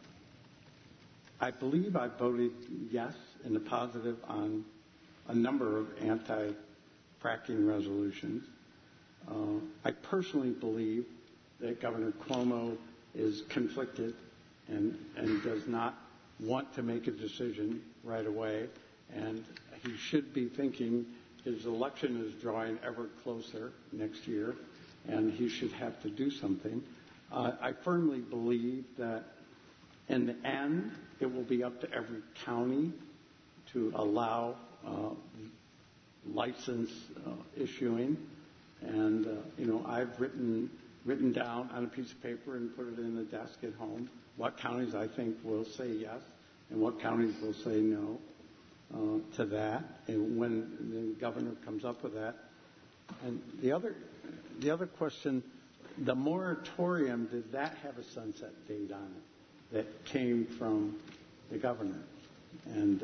I believe I voted yes in the positive on a number of anti-fracking resolutions. Uh, I personally believe that Governor Cuomo is conflicted and, and does not want to make a decision right away, and he should be thinking his election is drawing ever closer next year, and he should have to do something. Uh, I firmly believe that in the end, it will be up to every county to allow uh, license uh, issuing. And, uh, you know, I've written written down on a piece of paper and put it in the desk at home what counties I think will say yes and what counties will say no uh, to that. And when the governor comes up with that. And the other, the other question, the moratorium, did that have a sunset date on it that came from the governor? And uh,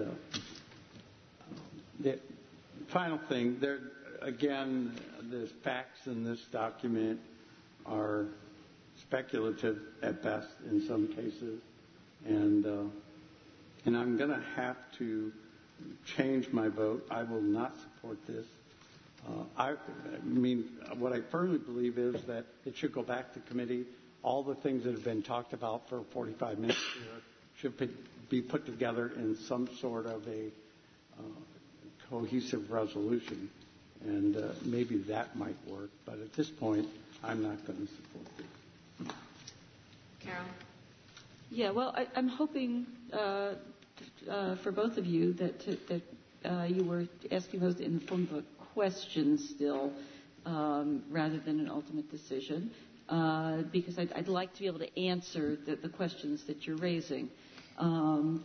the final thing, there again, the facts in this document are speculative at best in some cases, and uh, and I'm going to have to change my vote. I will not support this. Uh, I, I mean, what I firmly believe is that it should go back to committee. All the things that have been talked about for forty-five minutes here should be put together in some sort of a uh, cohesive resolution, and uh, maybe that might work. But at this point, I'm not going to support this. Carol? Yeah, well, I, I'm hoping uh, uh, for both of you that that uh, you were asking those in the form of a question still, um, rather than an ultimate decision, uh, because I'd, I'd like to be able to answer the, the questions that you're raising. Um,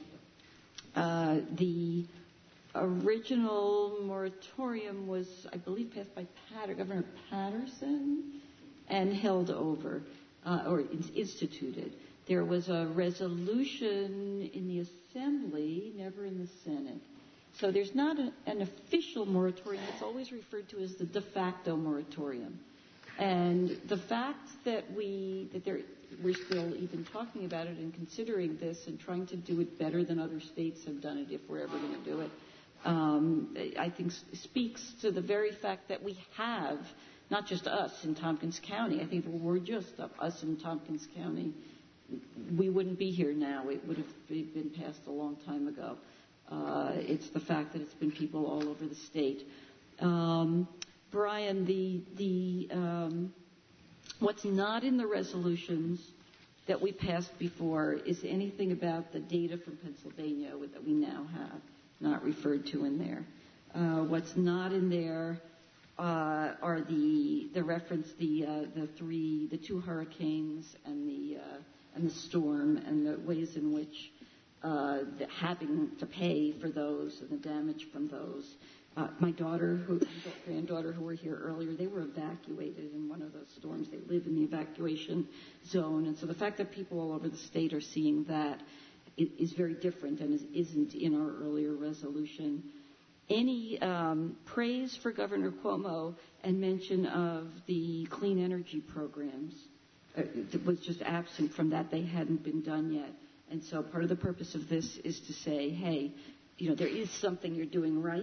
uh, the original moratorium was, I believe, passed by Patter, Governor Patterson and held over, uh, or instituted. There was a resolution in the Assembly, never in the Senate. So there's not a, an official moratorium. It's always referred to as the de facto moratorium. And the fact that we that there, we're still even talking about it and considering this and trying to do it better than other states have done it, if we're ever going to do it, um, I think speaks to the very fact that we have, not just us in Tompkins County. I think if it were just us in Tompkins County, we wouldn't be here now. It would have been passed a long time ago. Uh, it's the fact that it's been people all over the state. Um, Brian, the the um, what's not in the resolutions that we passed before is anything about the data from Pennsylvania that we now have, not referred to in there. Uh, what's not in there uh, are the the reference the uh, the three the two hurricanes and the uh, and the storm and the ways in which uh, the having to pay for those and the damage from those. Uh, my daughter, who, granddaughter who were here earlier, they were evacuated in one of those storms. They live in the evacuation zone. And so the fact that people all over the state are seeing that is very different and is, isn't in our earlier resolution. Any um, praise for Governor Cuomo and mention of the clean energy programs uh, was just absent from that. They hadn't been done yet. And so part of the purpose of this is to say, hey, you know, there is something you're doing right.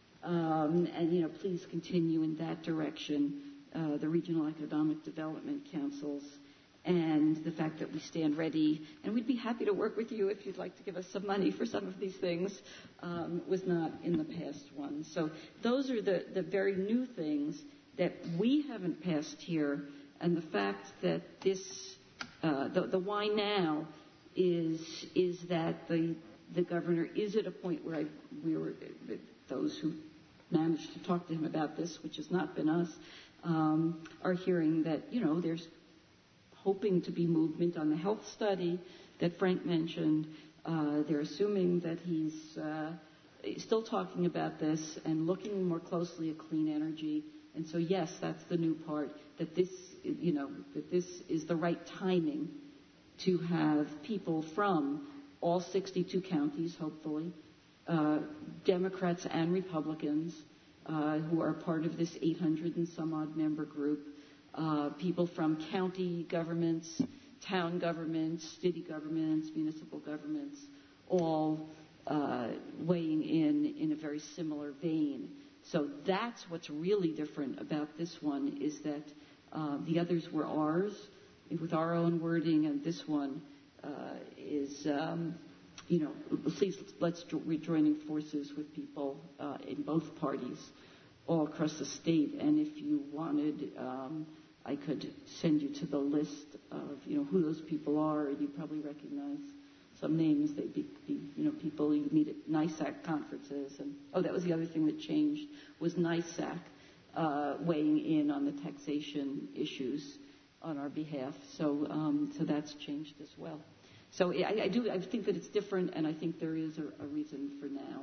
Um, and, you know, please continue in that direction, uh, the regional economic development councils, and the fact that we stand ready, and we'd be happy to work with you if you'd like to give us some money for some of these things, um, was not in the past one. So those are the, the very new things that we haven't passed here, and the fact that this, uh, the, the why now is is that the the governor is at a point where I, we were, those who managed to talk to him about this, which has not been us, um, are hearing that, you know, there's hoping to be movement on the health study that Frank mentioned. Uh, they're assuming that he's uh, still talking about this and looking more closely at clean energy. And so, yes, that's the new part, that this, you know, that this is the right timing to have people from all sixty-two counties, hopefully, uh, Democrats and Republicans, uh, who are part of this eight hundred and some odd member group, uh, people from county governments, town governments, city governments, municipal governments, all uh, weighing in in a very similar vein. So that's what's really different about this one, is that uh, the others were ours with our own wording, and this one uh, is, um, you know, please let's we're joining forces with people uh, in both parties all across the state. And if you wanted, um, I could send you to the list of, you know, who those people are, and you probably recognize some names. They'd be, be, you know, people you meet at NISAC conferences. And oh, that was the other thing that changed, was NISAC uh, weighing in on the taxation issues on our behalf. So, um, so that's changed as well. So I, I do. I think that it's different, and I think there is a, a reason for now.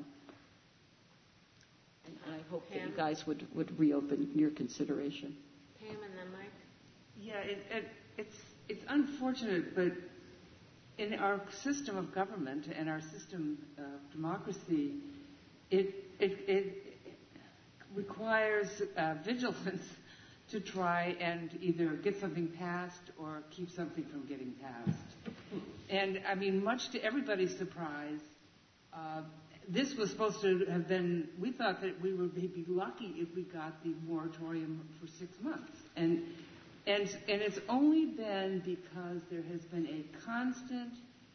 And I hope Pam. that you guys would, would reopen your consideration. Pam and then Mike. Yeah, it, it, it's it's unfortunate, but in our system of government and our system of democracy, it it, it requires uh, vigilance to try and either get something passed or keep something from getting passed. And I mean, much to everybody's surprise, uh, this was supposed to have been, we thought that we would be lucky if we got the moratorium for six months. And and and it's only been because there has been a constant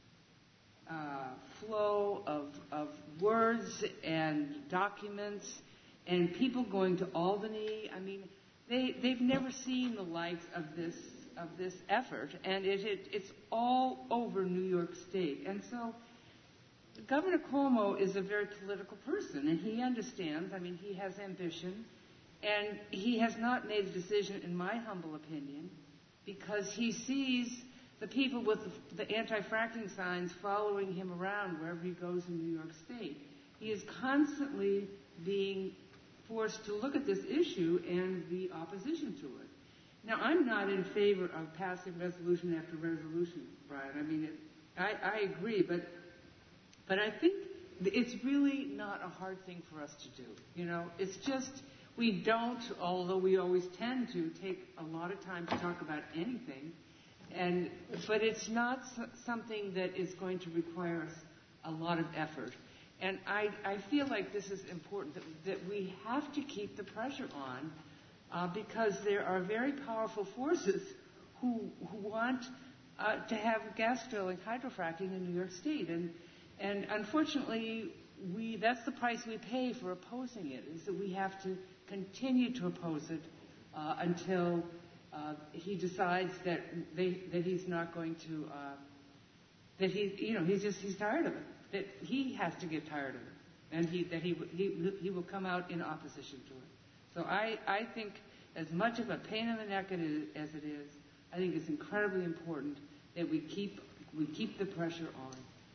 uh, flow of, of words and documents and people going to Albany. I mean, they, they've never seen the likes of this of this effort, and it, it it's all over New York State. And so Governor Cuomo is a very political person, and he understands. I mean, he has ambition, and he has not made a decision, in my humble opinion, because he sees the people with the, the anti-fracking signs following him around wherever he goes in New York State. He is constantly being forced to look at this issue and be opposition to it. Now, I'm not in favor of passing resolution after resolution, Brian. I mean, it, I, I agree, but but I think it's really not a hard thing for us to do. You know, it's just we don't, although we always tend to take a lot of time to talk about anything, and but it's not something that is going to require us a lot of effort. And I, I feel like this is important, that, that we have to keep the pressure on, uh, because there are very powerful forces who who want uh, to have gas drilling, hydrofracking in New York State. And and unfortunately, we that's the price we pay for opposing it, is that we have to continue to oppose it uh, until uh, he decides that they that he's not going to uh, that he you know he's just he's tired of it. That he has to get tired of it, and he, that he, he, he will come out in opposition to it. So I, I think as much of a pain in the neck as it is, I think it's incredibly important that we keep, we keep the pressure on.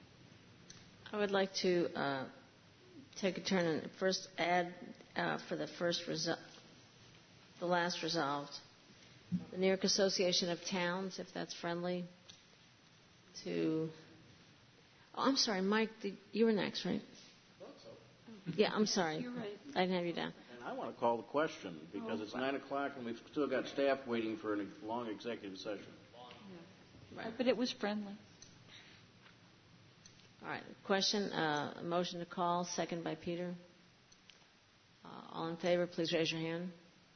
I would like to uh, take a turn and first add uh, for the first result, the last resolved, the New York Association of Towns, if that's friendly, to... Oh, I'm sorry, Mike, the, you were next, right? I thought so. Yeah, I'm sorry. You're right. I didn't have you down. And I want to call the question because Oh, it's wow. nine o'clock and we've still got staff waiting for a long executive session. Right. But it was friendly. All right, question, uh, a motion to call, second by Peter. Uh, all in favor, please raise your hand.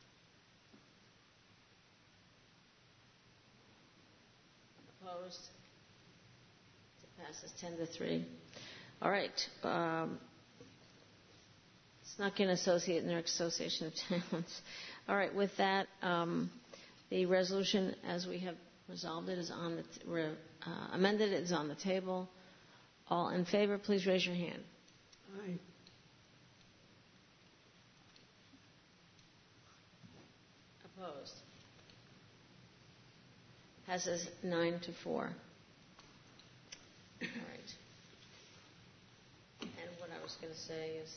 Opposed? It passes ten to three. All right. Um, snuck in Associate New York Association of Towns. All right. With that, um, the resolution, as we have resolved it, is on the t- re, uh, amended. It is on the table. All in favor, please raise your hand. Aye. Opposed? Passes nine to four. All right. And what I was going to say is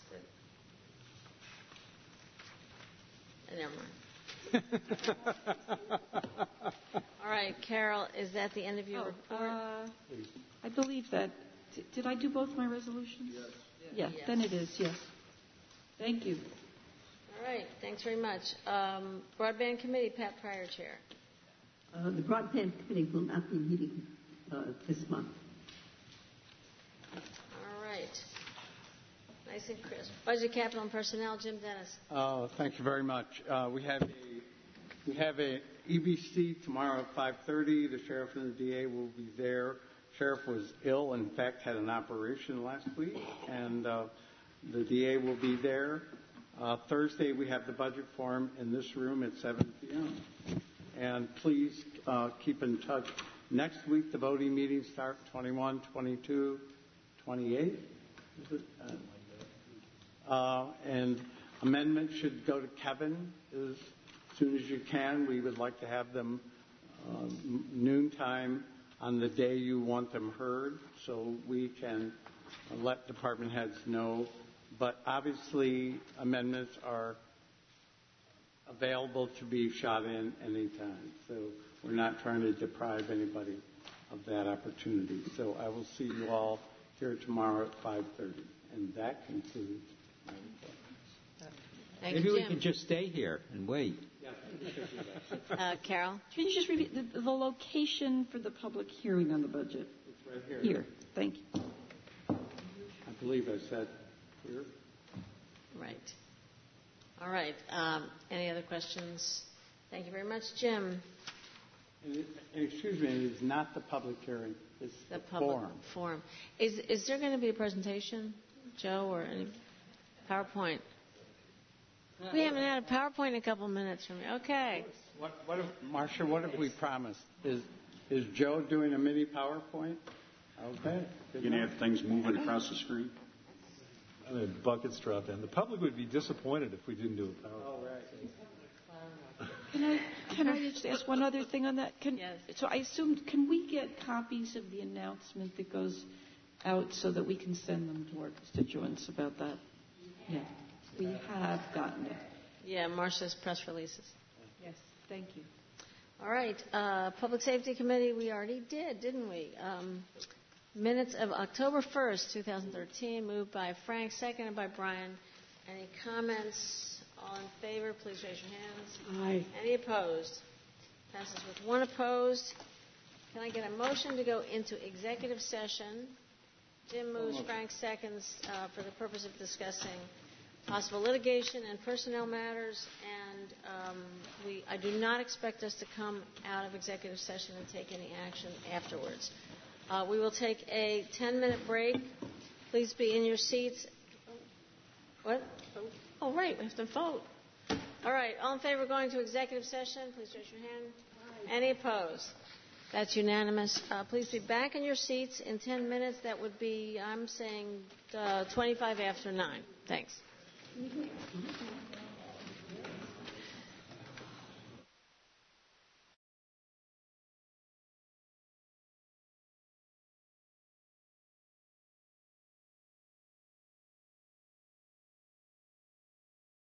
that. Never mind. All right, Carol, is that the end of your Oh, report? uh, I believe that. D- did I do both my resolutions? Yes. Yeah, Yes. then it is, yes. Thank you. All right, thanks very much. Um, Broadband Committee, Pat Pryor, Chair. Uh, the Broadband Committee will not be meeting uh, this month. All right. Nice and crisp. Budget, Capital, and Personnel, Jim Dennis. Uh, thank you very much. Uh, we have a we have a E B C tomorrow at five thirty. The sheriff and the D A will be there. Sheriff was ill, in fact, had an operation last week, and uh, the D A will be there. Uh, Thursday we have the budget forum in this room at seven p.m. And please uh, keep in touch. Next week the voting meetings start twenty-one, twenty-two, twenty-eight. Is it? Uh, Uh, and amendments should go to Kevin as soon as you can. We would like to have them uh, noontime on the day you want them heard, so we can let department heads know. But obviously, amendments are available to be shot in anytime. So we're not trying to deprive anybody of that opportunity. So I will see you all here tomorrow at five thirty. And that concludes. Thank Maybe you, we Jim. can just stay here and wait. Uh, Carol? Can you just repeat the, the location for the public hearing on the budget? It's right here. Here. Thank you. I believe I said here. Right. All right. Um, any other questions? Thank you very much, Jim. And it, and excuse me, it is not the public hearing. It's The the, public forum. forum. Is is there going to be a presentation, Joe, or any PowerPoint? We haven't had a PowerPoint in a couple minutes from you. Okay. What, what if, Marcia, what have we promised? Is is Joe doing a mini PowerPoint? Okay. You're going to have things moving across the screen? I mean, buckets drop in. The public would be disappointed if we didn't do a PowerPoint. Oh, right. Can I, can I just ask one other thing on that? Can, Yes. So I assume, can we get copies of the announcement that goes out so that we can send them to our constituents about that? Yeah. We have gotten it. Yeah, Marcia's press releases. Yes. Thank you. All right. Uh, Public Safety Committee, we already did, didn't we? Um, minutes of October first, twenty thirteen, moved by Frank, seconded by Brian. Any comments? All in favor, please raise your hands. Aye. Any opposed? Passes with one opposed. Can I get a motion to go into executive session? Jim moves, Frank seconds, uh, for the purpose of discussing possible litigation and personnel matters, and um, we, I do not expect us to come out of executive session and take any action afterwards. Uh, we will take a ten-minute break. Please be in your seats. What? Oh, right, we have to vote. All right, all in favor of going to executive session, please raise your hand. Any opposed? That's unanimous. Uh, please be back in your seats in ten minutes. That would be, I'm saying, uh, twenty-five after nine. Thanks. Mm-hmm.